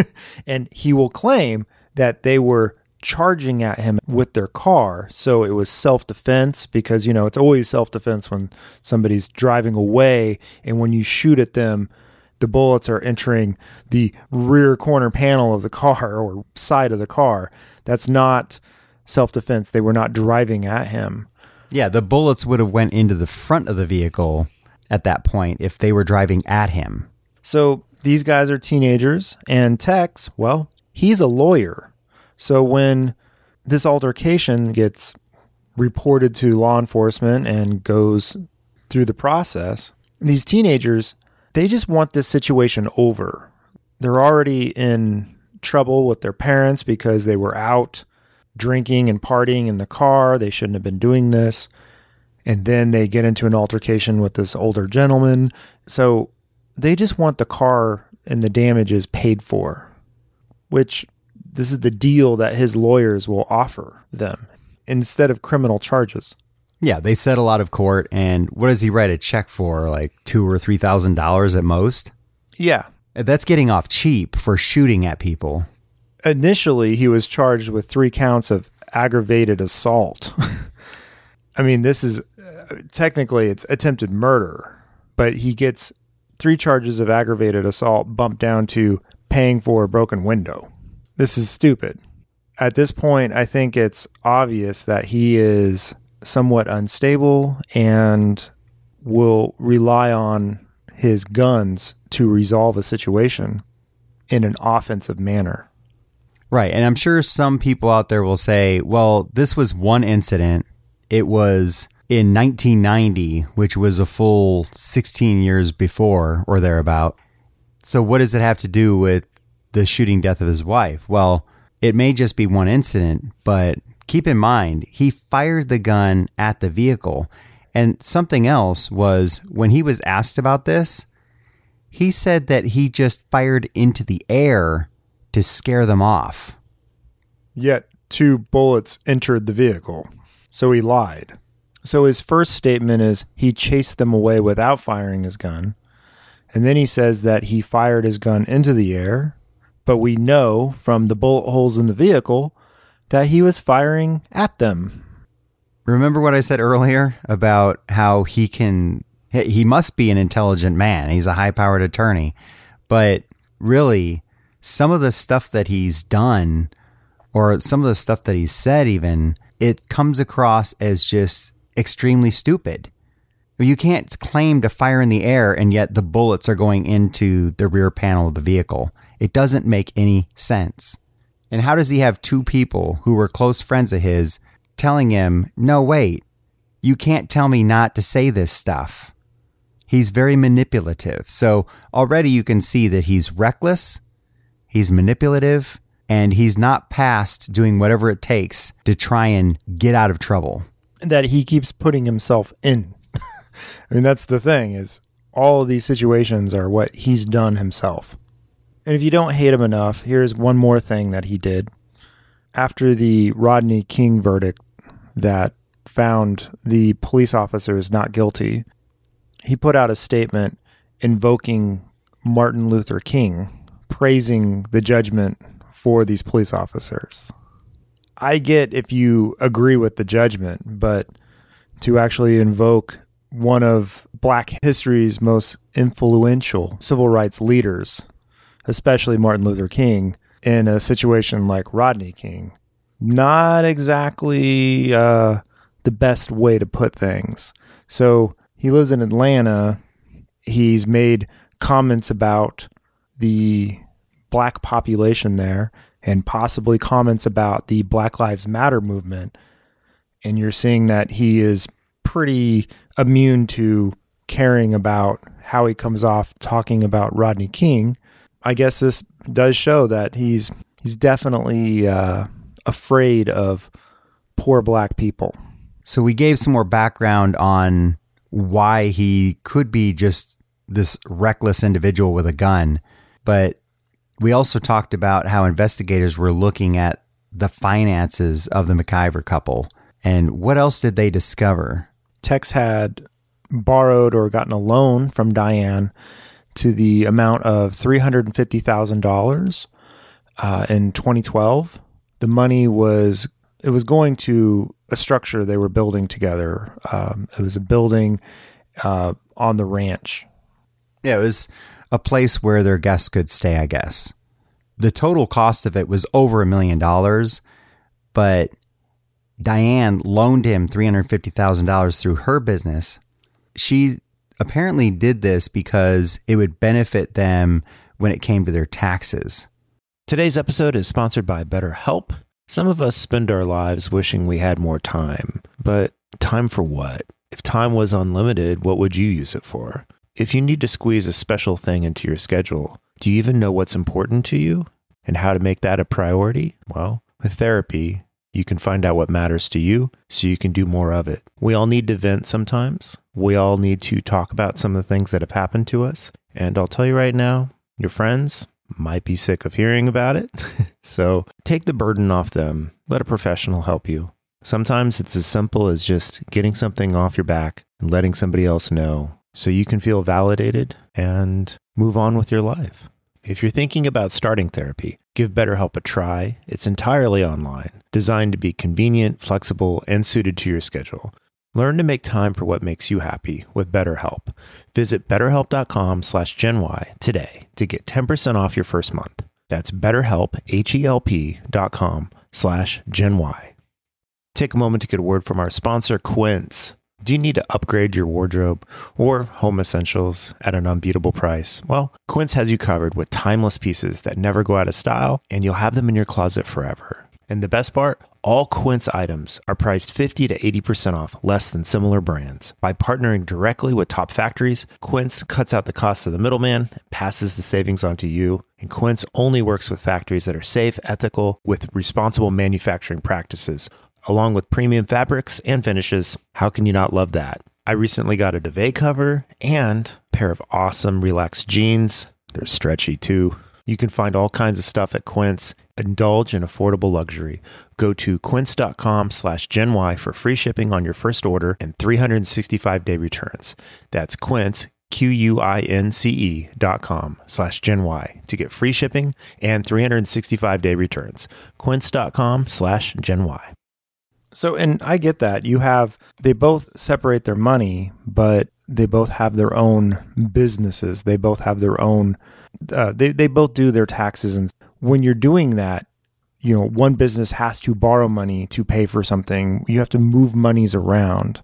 F: And he will claim that they were charging at him with their car. So it was self-defense because, you know, it's always self-defense when somebody's driving away. And when you shoot at them, the bullets are entering the rear corner panel of the car or side of the car. That's not self-defense. They were not driving at him.
A: Yeah, the bullets would have went into the front of the vehicle at that point if they were driving at him.
F: So these guys are teenagers, and Tex, well, he's a lawyer. So when this altercation gets reported to law enforcement and goes through the process, these teenagers, they just want this situation over. They're already in trouble with their parents because they were out drinking and partying in the car. They shouldn't have been doing this. And then they get into an altercation with this older gentleman. So they just want the car and the damages paid for, which this is the deal that his lawyers will offer them instead of criminal charges.
A: Yeah, they settle out of court, and what does he write a check for? Like two or three thousand dollars at most?
F: Yeah.
A: That's getting off cheap for shooting at people.
F: Initially, he was charged with three counts of aggravated assault. I mean, this is uh, technically it's attempted murder, but he gets three charges of aggravated assault bumped down to paying for a broken window. This is stupid. At this point, I think it's obvious that he is somewhat unstable and will rely on his guns to resolve a situation in an offensive manner.
A: Right. And I'm sure some people out there will say, well, this was one incident. It was in nineteen ninety, which was a full sixteen years before or thereabout. So what does it have to do with the shooting death of his wife? Well, it may just be one incident, but keep in mind, he fired the gun at the vehicle. And something else was, when he was asked about this, he said that he just fired into the air to scare them off.
F: Yet two bullets entered the vehicle, so he lied. So his first statement is he chased them away without firing his gun. And then he says that he fired his gun into the air. But we know from the bullet holes in the vehicle that he was firing at them.
A: Remember what I said earlier about how he can, he must be an intelligent man. He's a high-powered attorney. But really, some of the stuff that he's done, or some of the stuff that he's said even, it comes across as just extremely stupid. You can't claim to fire in the air and yet the bullets are going into the rear panel of the vehicle. It doesn't make any sense. And how does he have two people who were close friends of his telling him, no, wait, you can't tell me not to say this stuff? He's very manipulative. So already you can see that he's reckless, he's manipulative, and he's not past doing whatever it takes to try and get out of trouble.
F: That he keeps putting himself in. I mean, that's the thing, is all of these situations are what he's done himself. And if you don't hate him enough, here's one more thing that he did. After the Rodney King verdict that found the police officers not guilty, he put out a statement invoking Martin Luther King, praising the judgment for these police officers. I get if you agree with the judgment, but to actually invoke one of Black history's most influential civil rights leaders, especially Martin Luther King, in a situation like Rodney King, not exactly uh, the best way to put things. So he lives in Atlanta. He's made comments about the Black population there and possibly comments about the Black Lives Matter movement. And you're seeing that he is pretty immune to caring about how he comes off talking about Rodney King. I guess this does show that he's he's definitely uh, afraid of poor Black people.
A: So we gave some more background on why he could be just this reckless individual with a gun, but we also talked about how investigators were looking at the finances of the McIver couple. And what else did they discover?
F: Tex had borrowed or gotten a loan from Diane to the amount of three hundred fifty thousand dollars uh, in twenty twelve. The money was, it was going to a structure they were building together. Um, it was a building uh, on the ranch.
A: Yeah, it was a place where their guests could stay, I guess. The total cost of it was over a million dollars, but Diane loaned him three hundred fifty thousand dollars through her business. She apparently did this because it would benefit them when it came to their taxes.
B: Today's episode is sponsored by BetterHelp. Some of us spend our lives wishing we had more time, but time for what? If time was unlimited, what would you use it for? If you need to squeeze a special thing into your schedule, do you even know what's important to you and how to make that a priority? Well, with therapy, you can find out what matters to you so you can do more of it. We all need to vent sometimes. We all need to talk about some of the things that have happened to us. And I'll tell you right now, your friends might be sick of hearing about it. So take the burden off them. Let a professional help you. Sometimes it's as simple as just getting something off your back and letting somebody else know so you can feel validated and move on with your life. If you're thinking about starting therapy, give BetterHelp a try. It's entirely online, designed to be convenient, flexible, and suited to your schedule. Learn to make time for what makes you happy with BetterHelp. Visit betterhelp.com slash GenY today to get ten percent off your first month. That's betterhelp, H-E-L-P dot com slash GenY. Take a moment to get a word from our sponsor, Quince. Do you need to upgrade your wardrobe or home essentials at an unbeatable price? Well, Quince has you covered with timeless pieces that never go out of style, and you'll have them in your closet forever. And the best part? All Quince items are priced fifty to eighty percent off less than similar brands. By partnering directly with top factories, Quince cuts out the cost of the middleman and passes the savings on to you. And Quince only works with factories that are safe, ethical, with responsible manufacturing practices, along with premium fabrics and finishes. How can you not love that? I recently got a duvet cover and a pair of awesome relaxed jeans. They're stretchy too. You can find all kinds of stuff at Quince. Indulge in affordable luxury. Go to quince.com slash GenY for free shipping on your first order and three hundred sixty-five day returns. That's Quince, Q-U-I-N-C-E dot com slash GenY to get free shipping and three hundred sixty-five day returns. Quince.com slash GenY.
F: So, and I get that. You have, they both separate their money, but they both have their own businesses. They both have their own, uh, they, they both do their taxes. And when you're doing that, you know, one business has to borrow money to pay for something. You have to move monies around.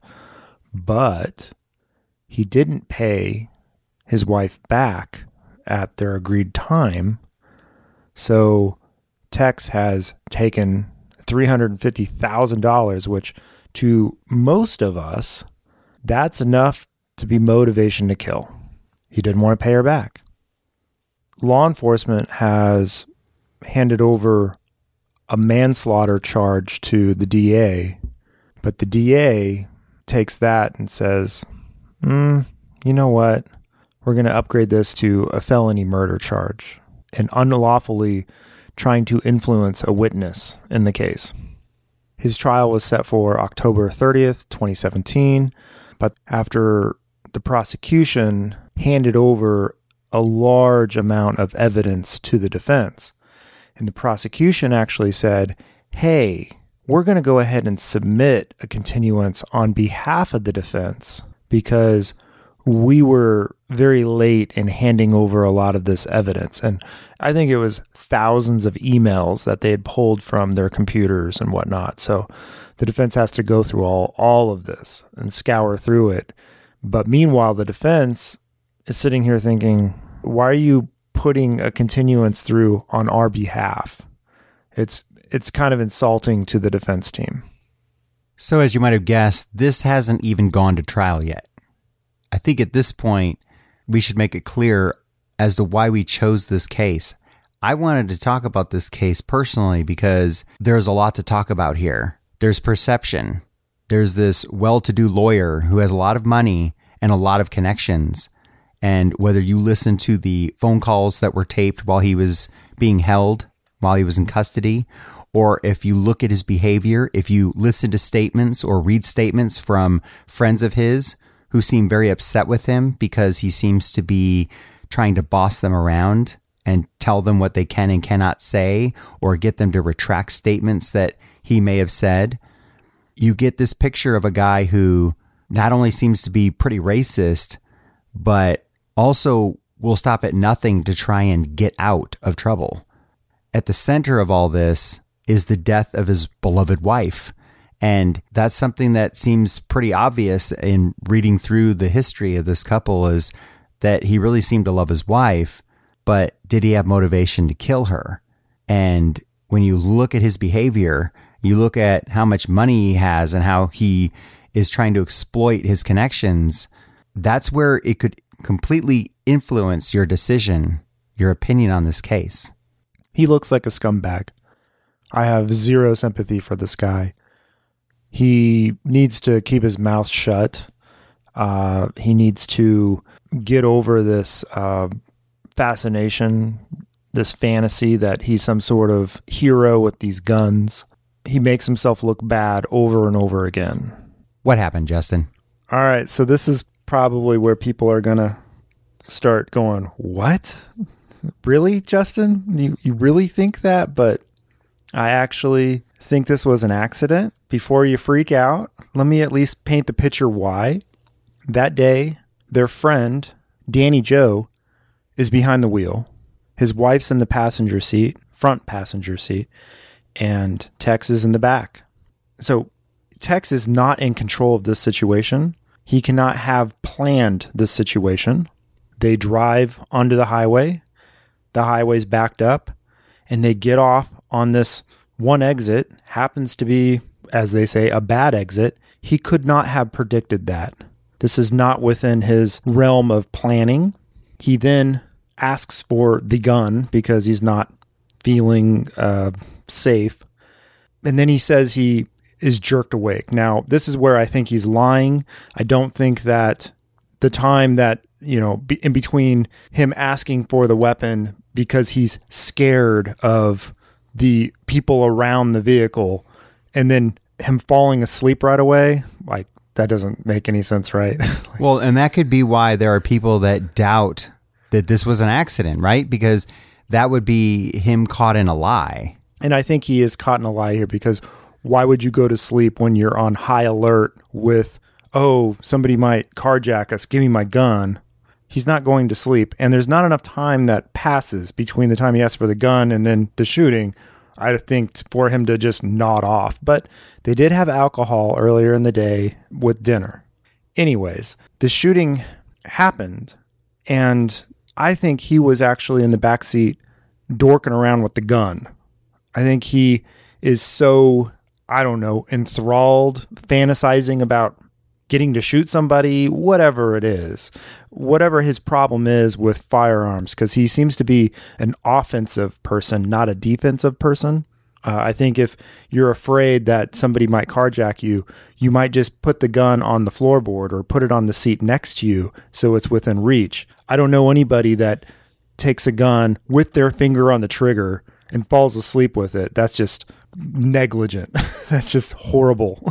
F: But he didn't pay his wife back at their agreed time. So Tex has taken three hundred fifty thousand dollars, which to most of us, that's enough to be motivation to kill. He didn't want to pay her back. Law enforcement has handed over a manslaughter charge to the D A, but the D A takes that and says, mm, you know what? We're going to upgrade this to a felony murder charge and unlawfully trying to influence a witness in the case. His trial was set for October thirtieth, twenty seventeen, but after the prosecution handed over a large amount of evidence to the defense, and the prosecution actually said, hey, we're going to go ahead and submit a continuance on behalf of the defense because we were very late in handing over a lot of this evidence. And I think it was thousands of emails that they had pulled from their computers and whatnot. So the defense has to go through all, all of this and scour through it. But meanwhile, the defense is sitting here thinking, why are you putting a continuance through on our behalf? It's, it's kind of insulting to the defense team.
A: So as you might have guessed, this hasn't even gone to trial yet. I think at this point, we should make it clear as to why we chose this case. I wanted to talk about this case personally because there's a lot to talk about here. There's perception. There's this well-to-do lawyer who has a lot of money and a lot of connections. And whether you listen to the phone calls that were taped while he was being held, while he was in custody, or if you look at his behavior, if you listen to statements or read statements from friends of his who seem very upset with him because he seems to be trying to boss them around and tell them what they can and cannot say, or get them to retract statements that he may have said, you get this picture of a guy who not only seems to be pretty racist, but also will stop at nothing to try and get out of trouble. At the center of all this is the death of his beloved wife. And that's something that seems pretty obvious in reading through the history of this couple, is that he really seemed to love his wife, but did he have motivation to kill her? And when you look at his behavior, you look at how much money he has and how he is trying to exploit his connections, that's where it could completely influence your decision, your opinion on this case.
F: He looks like a scumbag. I have zero sympathy for this guy. He needs to keep his mouth shut. Uh, he needs to get over this uh, fascination, this fantasy that he's some sort of hero with these guns. He makes himself look bad over and over again.
A: What happened, Justin?
F: All right, so this is probably where people are going to start going, what? Really, Justin? You, you really think that? But I actually think this was an accident. Before you freak out, let me at least paint the picture why. That day, their friend, Danny Joe, is behind the wheel. His wife's in the passenger seat, front passenger seat, and Tex is in the back. So Tex is not in control of this situation. He cannot have planned this situation. They drive onto the highway. The highway's backed up, and they get off on this one exit. Happens to be, as they say, a bad exit. He could not have predicted that. This is not within his realm of planning. He then asks for the gun because he's not feeling uh, safe. And then he says he is jerked awake. Now, this is where I think he's lying. I don't think that the time that, you know, be, in between him asking for the weapon because he's scared of the people around the vehicle and then him falling asleep right away, like, that doesn't make any sense, right? Like,
A: well, and that could be why there are people that doubt that this was an accident, right? Because that would be him caught in a lie.
F: And I think he is caught in a lie here, because why would you go to sleep when you're on high alert with, oh, somebody might carjack us, give me my gun? He's not going to sleep. And there's not enough time that passes between the time he asks for the gun and then the shooting, I think, for him to just nod off. But they did have alcohol earlier in the day with dinner. Anyways, the shooting happened, and I think he was actually in the backseat dorking around with the gun. I think he is so, I don't know, enthralled, fantasizing about getting to shoot somebody, whatever it is, whatever his problem is with firearms, because he seems to be an offensive person, not a defensive person. Uh, I think if you're afraid that somebody might carjack you, you might just put the gun on the floorboard or put it on the seat next to you so it's within reach. I don't know anybody that takes a gun with their finger on the trigger and falls asleep with it. That's just negligent. That's just horrible.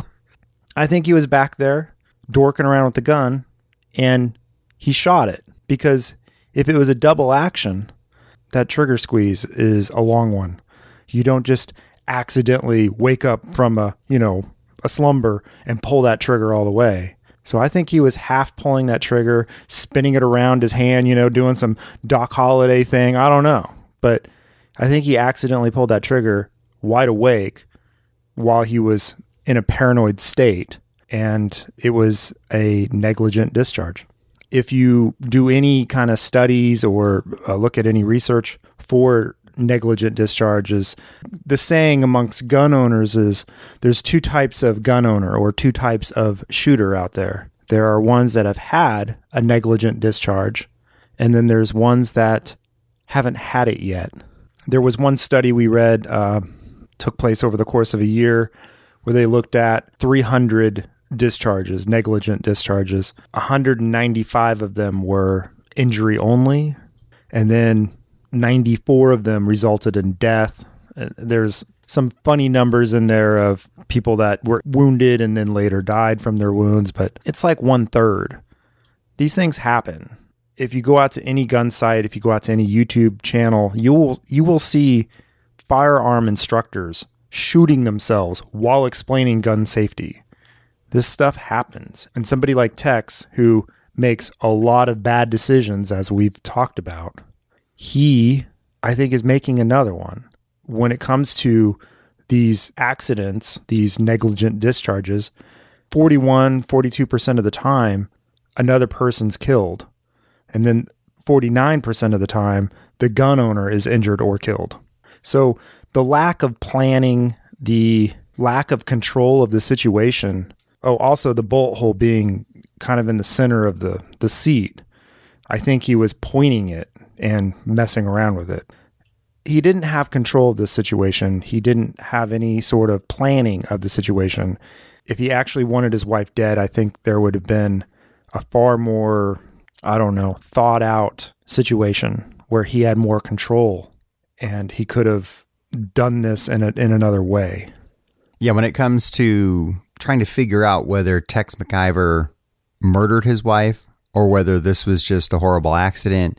F: I think he was back there dorking around with the gun, and he shot it, because if it was a double action, that trigger squeeze is a long one. You don't just accidentally wake up from a, you know, a slumber and pull that trigger all the way. So I think he was half pulling that trigger, spinning it around his hand, you know, doing some Doc Holliday thing. I don't know. But I think he accidentally pulled that trigger wide awake while he was in a paranoid state, and it was a negligent discharge. If you do any kind of studies or uh, look at any research for negligent discharges, the saying amongst gun owners is there's two types of gun owner or two types of shooter out there. There are ones that have had a negligent discharge, and then there's ones that haven't had it yet. There was one study we read, uh, took place over the course of a year, where they looked at three hundred discharges, negligent discharges. one hundred ninety-five of them were injury only, and then ninety-four of them resulted in death. There's some funny numbers in there of people that were wounded and then later died from their wounds, but it's like one third. These things happen. If you go out to any gun site, if you go out to any YouTube channel, you will you will see firearm instructors shooting themselves while explaining gun safety. This stuff happens. And somebody like Tex, who makes a lot of bad decisions, as we've talked about, he, I think, is making another one. When it comes to these accidents, these negligent discharges, forty-one, forty-two percent of the time, another person's killed. And then forty-nine percent of the time, the gun owner is injured or killed. So the lack of planning, the lack of control of the situation, oh, also the bolt hole being kind of in the center of the, the seat. I think he was pointing it and messing around with it. He didn't have control of the situation. He didn't have any sort of planning of the situation. If he actually wanted his wife dead, I think there would have been a far more, I don't know, thought out situation where he had more control and he could have done this in a, in another way.
A: Yeah, when it comes to trying to figure out whether Tex McIver murdered his wife or whether this was just a horrible accident,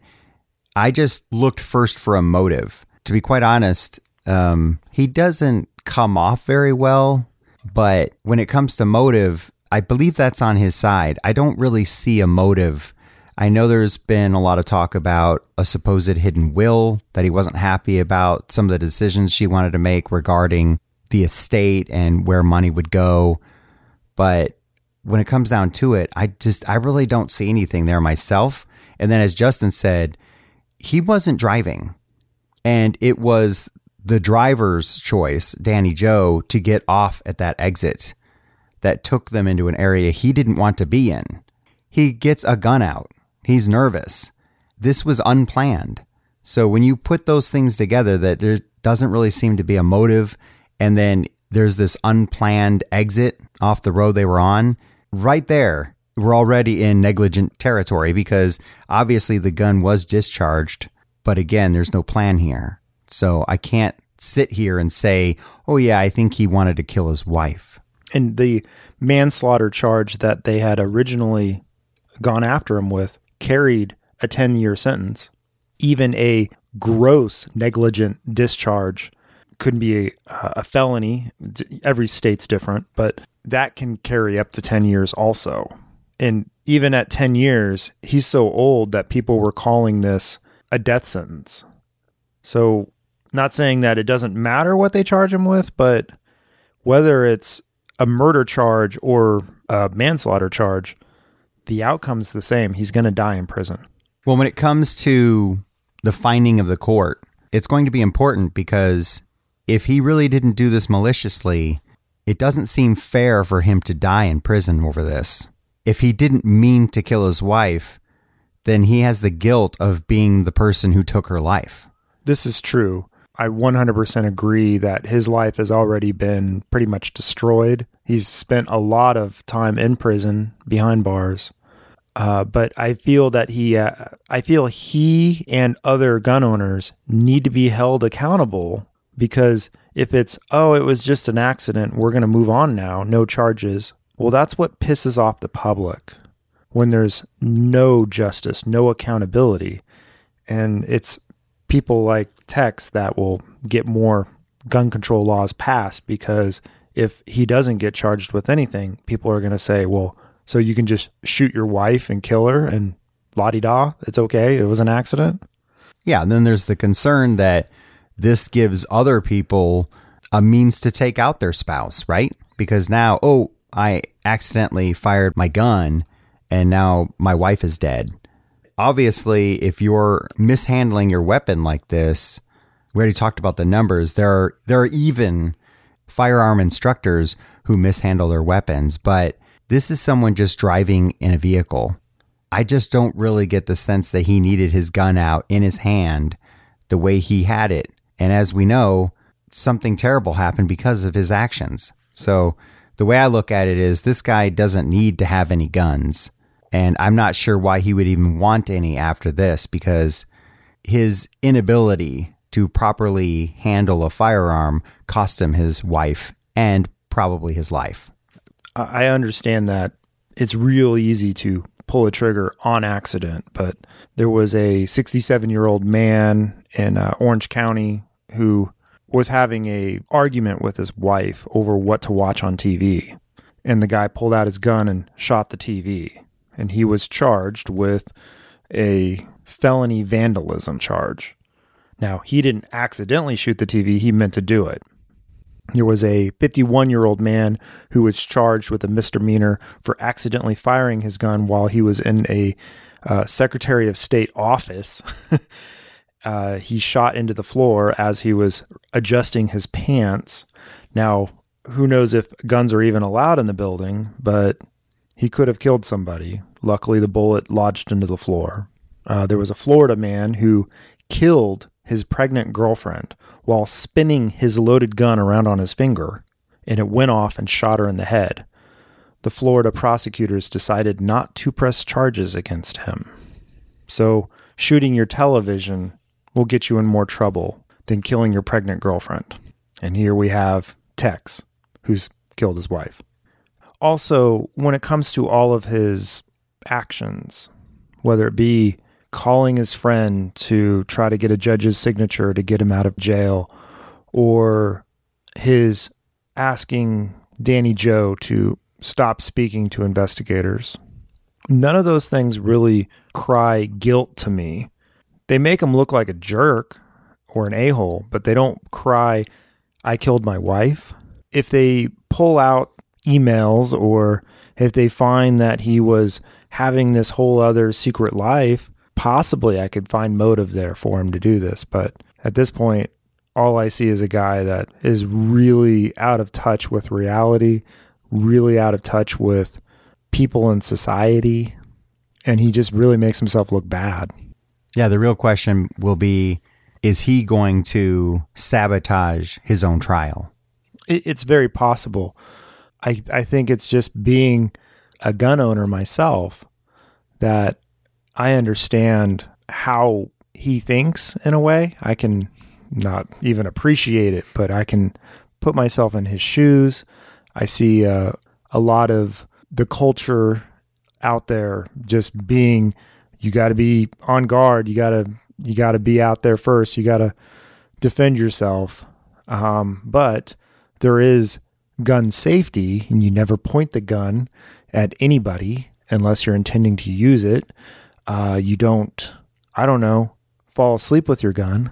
A: I just looked first for a motive. To be quite honest, um, he doesn't come off very well, but when it comes to motive, I believe that's on his side. I don't really see a motive. I know there's been a lot of talk about a supposed hidden will, that he wasn't happy about some of the decisions she wanted to make regarding the estate and where money would go. But when it comes down to it, I just, I really don't see anything there myself. And then as Justin said, he wasn't driving. And it was the driver's choice, Danny Joe, to get off at that exit that took them into an area he didn't want to be in. He gets a gun out. He's nervous. This was unplanned. So when you put those things together, that there doesn't really seem to be a motive, and then there's this unplanned exit off the road they were on, right there, we're already in negligent territory because obviously the gun was discharged. But again, there's no plan here. So I can't sit here and say, oh yeah, I think he wanted to kill his wife.
F: And the manslaughter charge that they had originally gone after him with carried a ten-year sentence. Even a gross negligent discharge could be a, a felony. Every state's different, but that can carry up to ten years also. And even at ten years, he's so old that people were calling this a death sentence. So not saying that it doesn't matter what they charge him with, but whether it's a murder charge or a manslaughter charge, the outcome's the same. He's going to die in prison.
A: Well, when it comes to the finding of the court, it's going to be important because if he really didn't do this maliciously, it doesn't seem fair for him to die in prison over this. If he didn't mean to kill his wife, then he has the guilt of being the person who took her life.
F: This is true. I one hundred percent agree that his life has already been pretty much destroyed. He's spent a lot of time in prison behind bars. Uh, but I feel that he, uh, I feel he and other gun owners need to be held accountable, because if it's, oh, it was just an accident, we're going to move on now, no charges. Well, that's what pisses off the public when there's no justice, no accountability. And it's people like Tex that will get more gun control laws passed, because if he doesn't get charged with anything, people are going to say, well, so you can just shoot your wife and kill her and la-di-da, it's okay, it was an accident?
A: Yeah, and then there's the concern that this gives other people a means to take out their spouse, right? Because now, oh, I accidentally fired my gun and now my wife is dead. Obviously, if you're mishandling your weapon like this, we already talked about the numbers. There are, there are even firearm instructors who mishandle their weapons, but this is someone just driving in a vehicle. I just don't really get the sense that he needed his gun out in his hand the way he had it. And as we know, something terrible happened because of his actions. So the way I look at it is this guy doesn't need to have any guns. And I'm not sure why he would even want any after this, because his inability to properly handle a firearm cost him his wife and probably his life.
F: I understand that it's real easy to pull a trigger on accident, but there was a sixty-seven-year-old man in uh, Orange County who was having a argument with his wife over what to watch on T V. And the guy pulled out his gun and shot the T V. And he was charged with a felony vandalism charge. Now, he didn't accidentally shoot the T V, he meant to do it. There was a fifty-one-year-old man who was charged with a misdemeanor for accidentally firing his gun while he was in a uh, Secretary of State office. uh, he shot into the floor as he was adjusting his pants. Now, who knows if guns are even allowed in the building, but he could have killed somebody. Luckily, the bullet lodged into the floor. Uh, there was a Florida man who killed his pregnant girlfriend while spinning his loaded gun around on his finger, and it went off and shot her in the head. The Florida prosecutors decided not to press charges against him. So, shooting your television will get you in more trouble than killing your pregnant girlfriend. And here we have Tex, who's killed his wife. Also, when it comes to all of his actions, whether it be calling his friend to try to get a judge's signature to get him out of jail, or his asking Danny Joe to stop speaking to investigators, none of those things really cry guilt to me. They make him look like a jerk or an a-hole, but they don't cry, I killed my wife. If they pull out emails, or if they find that he was having this whole other secret life, possibly I could find motive there for him to do this. But at this point, all I see is a guy that is really out of touch with reality, really out of touch with people in society, and he just really makes himself look bad.
A: Yeah, the real question will be, is he going to sabotage his own trial?
F: It's very possible. I, I think it's just being a gun owner myself that I understand how he thinks in a way. I can not even appreciate it, but I can put myself in his shoes. I see uh, a lot of the culture out there just being, you got to be on guard. You got to, you got to be out there first. You got to defend yourself. Um, but there is gun safety, and you never point the gun at anybody unless you're intending to use it. Uh, you don't, I don't know, fall asleep with your gun.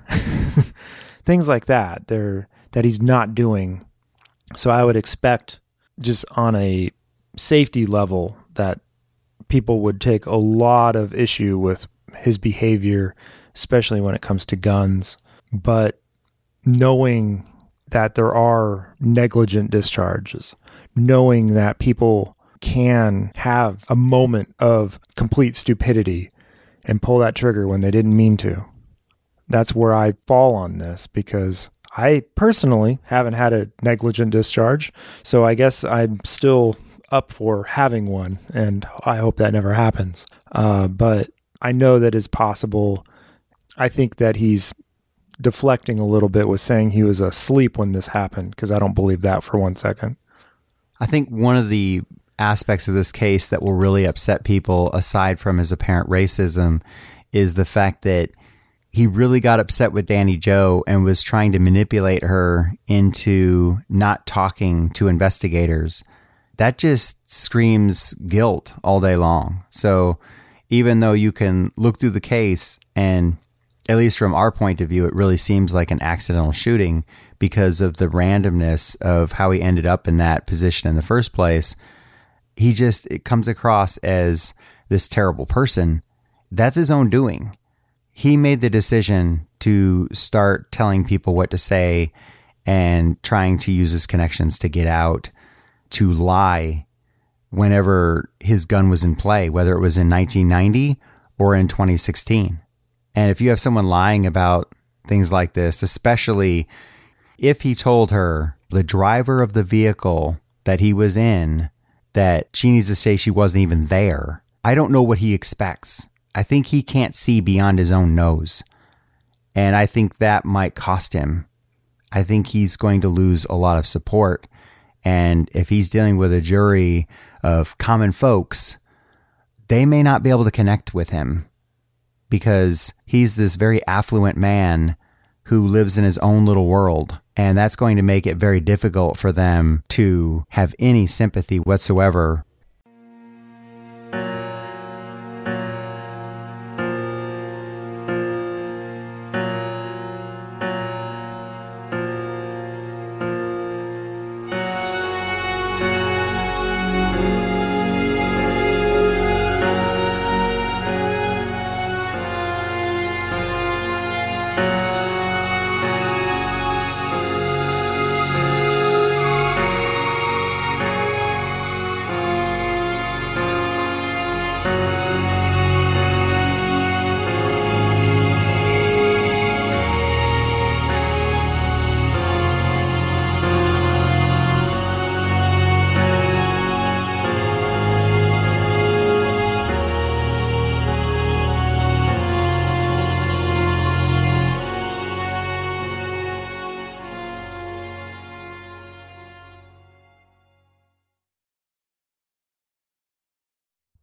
F: Things like that, they're, that he's not doing. So I would expect, just on a safety level, that people would take a lot of issue with his behavior, especially when it comes to guns. But knowing that there are negligent discharges, knowing that people can have a moment of complete stupidity and pull that trigger when they didn't mean to. That's where I fall on this, because I personally haven't had a negligent discharge. So I guess I'm still up for having one, and I hope that never happens. Uh, but I know that is possible. I think that he's deflecting a little bit with saying he was asleep when this happened, because I don't believe that for one second.
A: I think one of the aspects of this case that will really upset people, aside from his apparent racism, is the fact that he really got upset with Danny Joe and was trying to manipulate her into not talking to investigators. That just screams guilt all day long. So even though you can look through the case, and at least from our point of view, it really seems like an accidental shooting because of the randomness of how he ended up in that position in the first place, he just, it comes across as this terrible person. That's his own doing. He made the decision to start telling people what to say and trying to use his connections to get out, to lie whenever his gun was in play, whether it was in nineteen ninety or in twenty sixteen. And if you have someone lying about things like this, especially if he told her, the driver of the vehicle that he was in, that she needs to say she wasn't even there, I don't know what he expects. I think he can't see beyond his own nose. And I think that might cost him. I think he's going to lose a lot of support. And if he's dealing with a jury of common folks, they may not be able to connect with him because he's this very affluent man who lives in his own little world. And that's going to make it very difficult for them to have any sympathy whatsoever.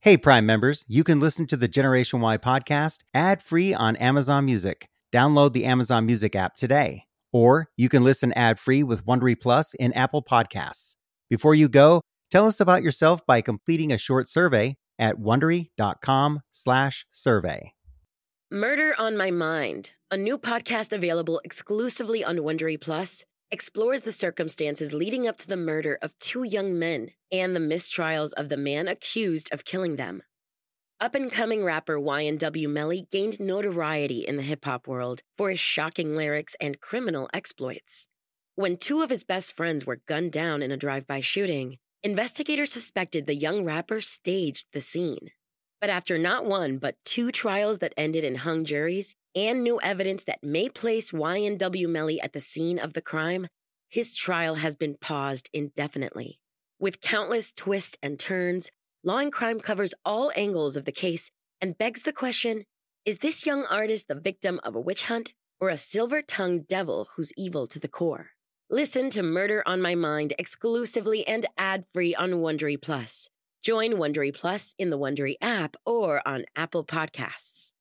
A: Hey, Prime members, you can listen to the Generation Y podcast ad-free on Amazon Music. Download the Amazon Music app today. Or you can listen ad-free with Wondery Plus in Apple Podcasts. Before you go, tell us about yourself by completing a short survey at Wondery.com slash survey.
G: Murder on My Mind, a new podcast available exclusively on Wondery Plus, explores the circumstances leading up to the murder of two young men and the mistrials of the man accused of killing them. Up-and-coming rapper Y N W Melly gained notoriety in the hip-hop world for his shocking lyrics and criminal exploits. When two of his best friends were gunned down in a drive-by shooting, investigators suspected the young rapper staged the scene. But after not one but two trials that ended in hung juries and new evidence that may place Y N W Melly at the scene of the crime, his trial has been paused indefinitely. With countless twists and turns, Law and Crime covers all angles of the case and begs the question, is this young artist the victim of a witch hunt or a silver-tongued devil who's evil to the core? Listen to Murder on My Mind exclusively and ad-free on Wondery Plus. Join Wondery Plus in the Wondery app or on Apple Podcasts.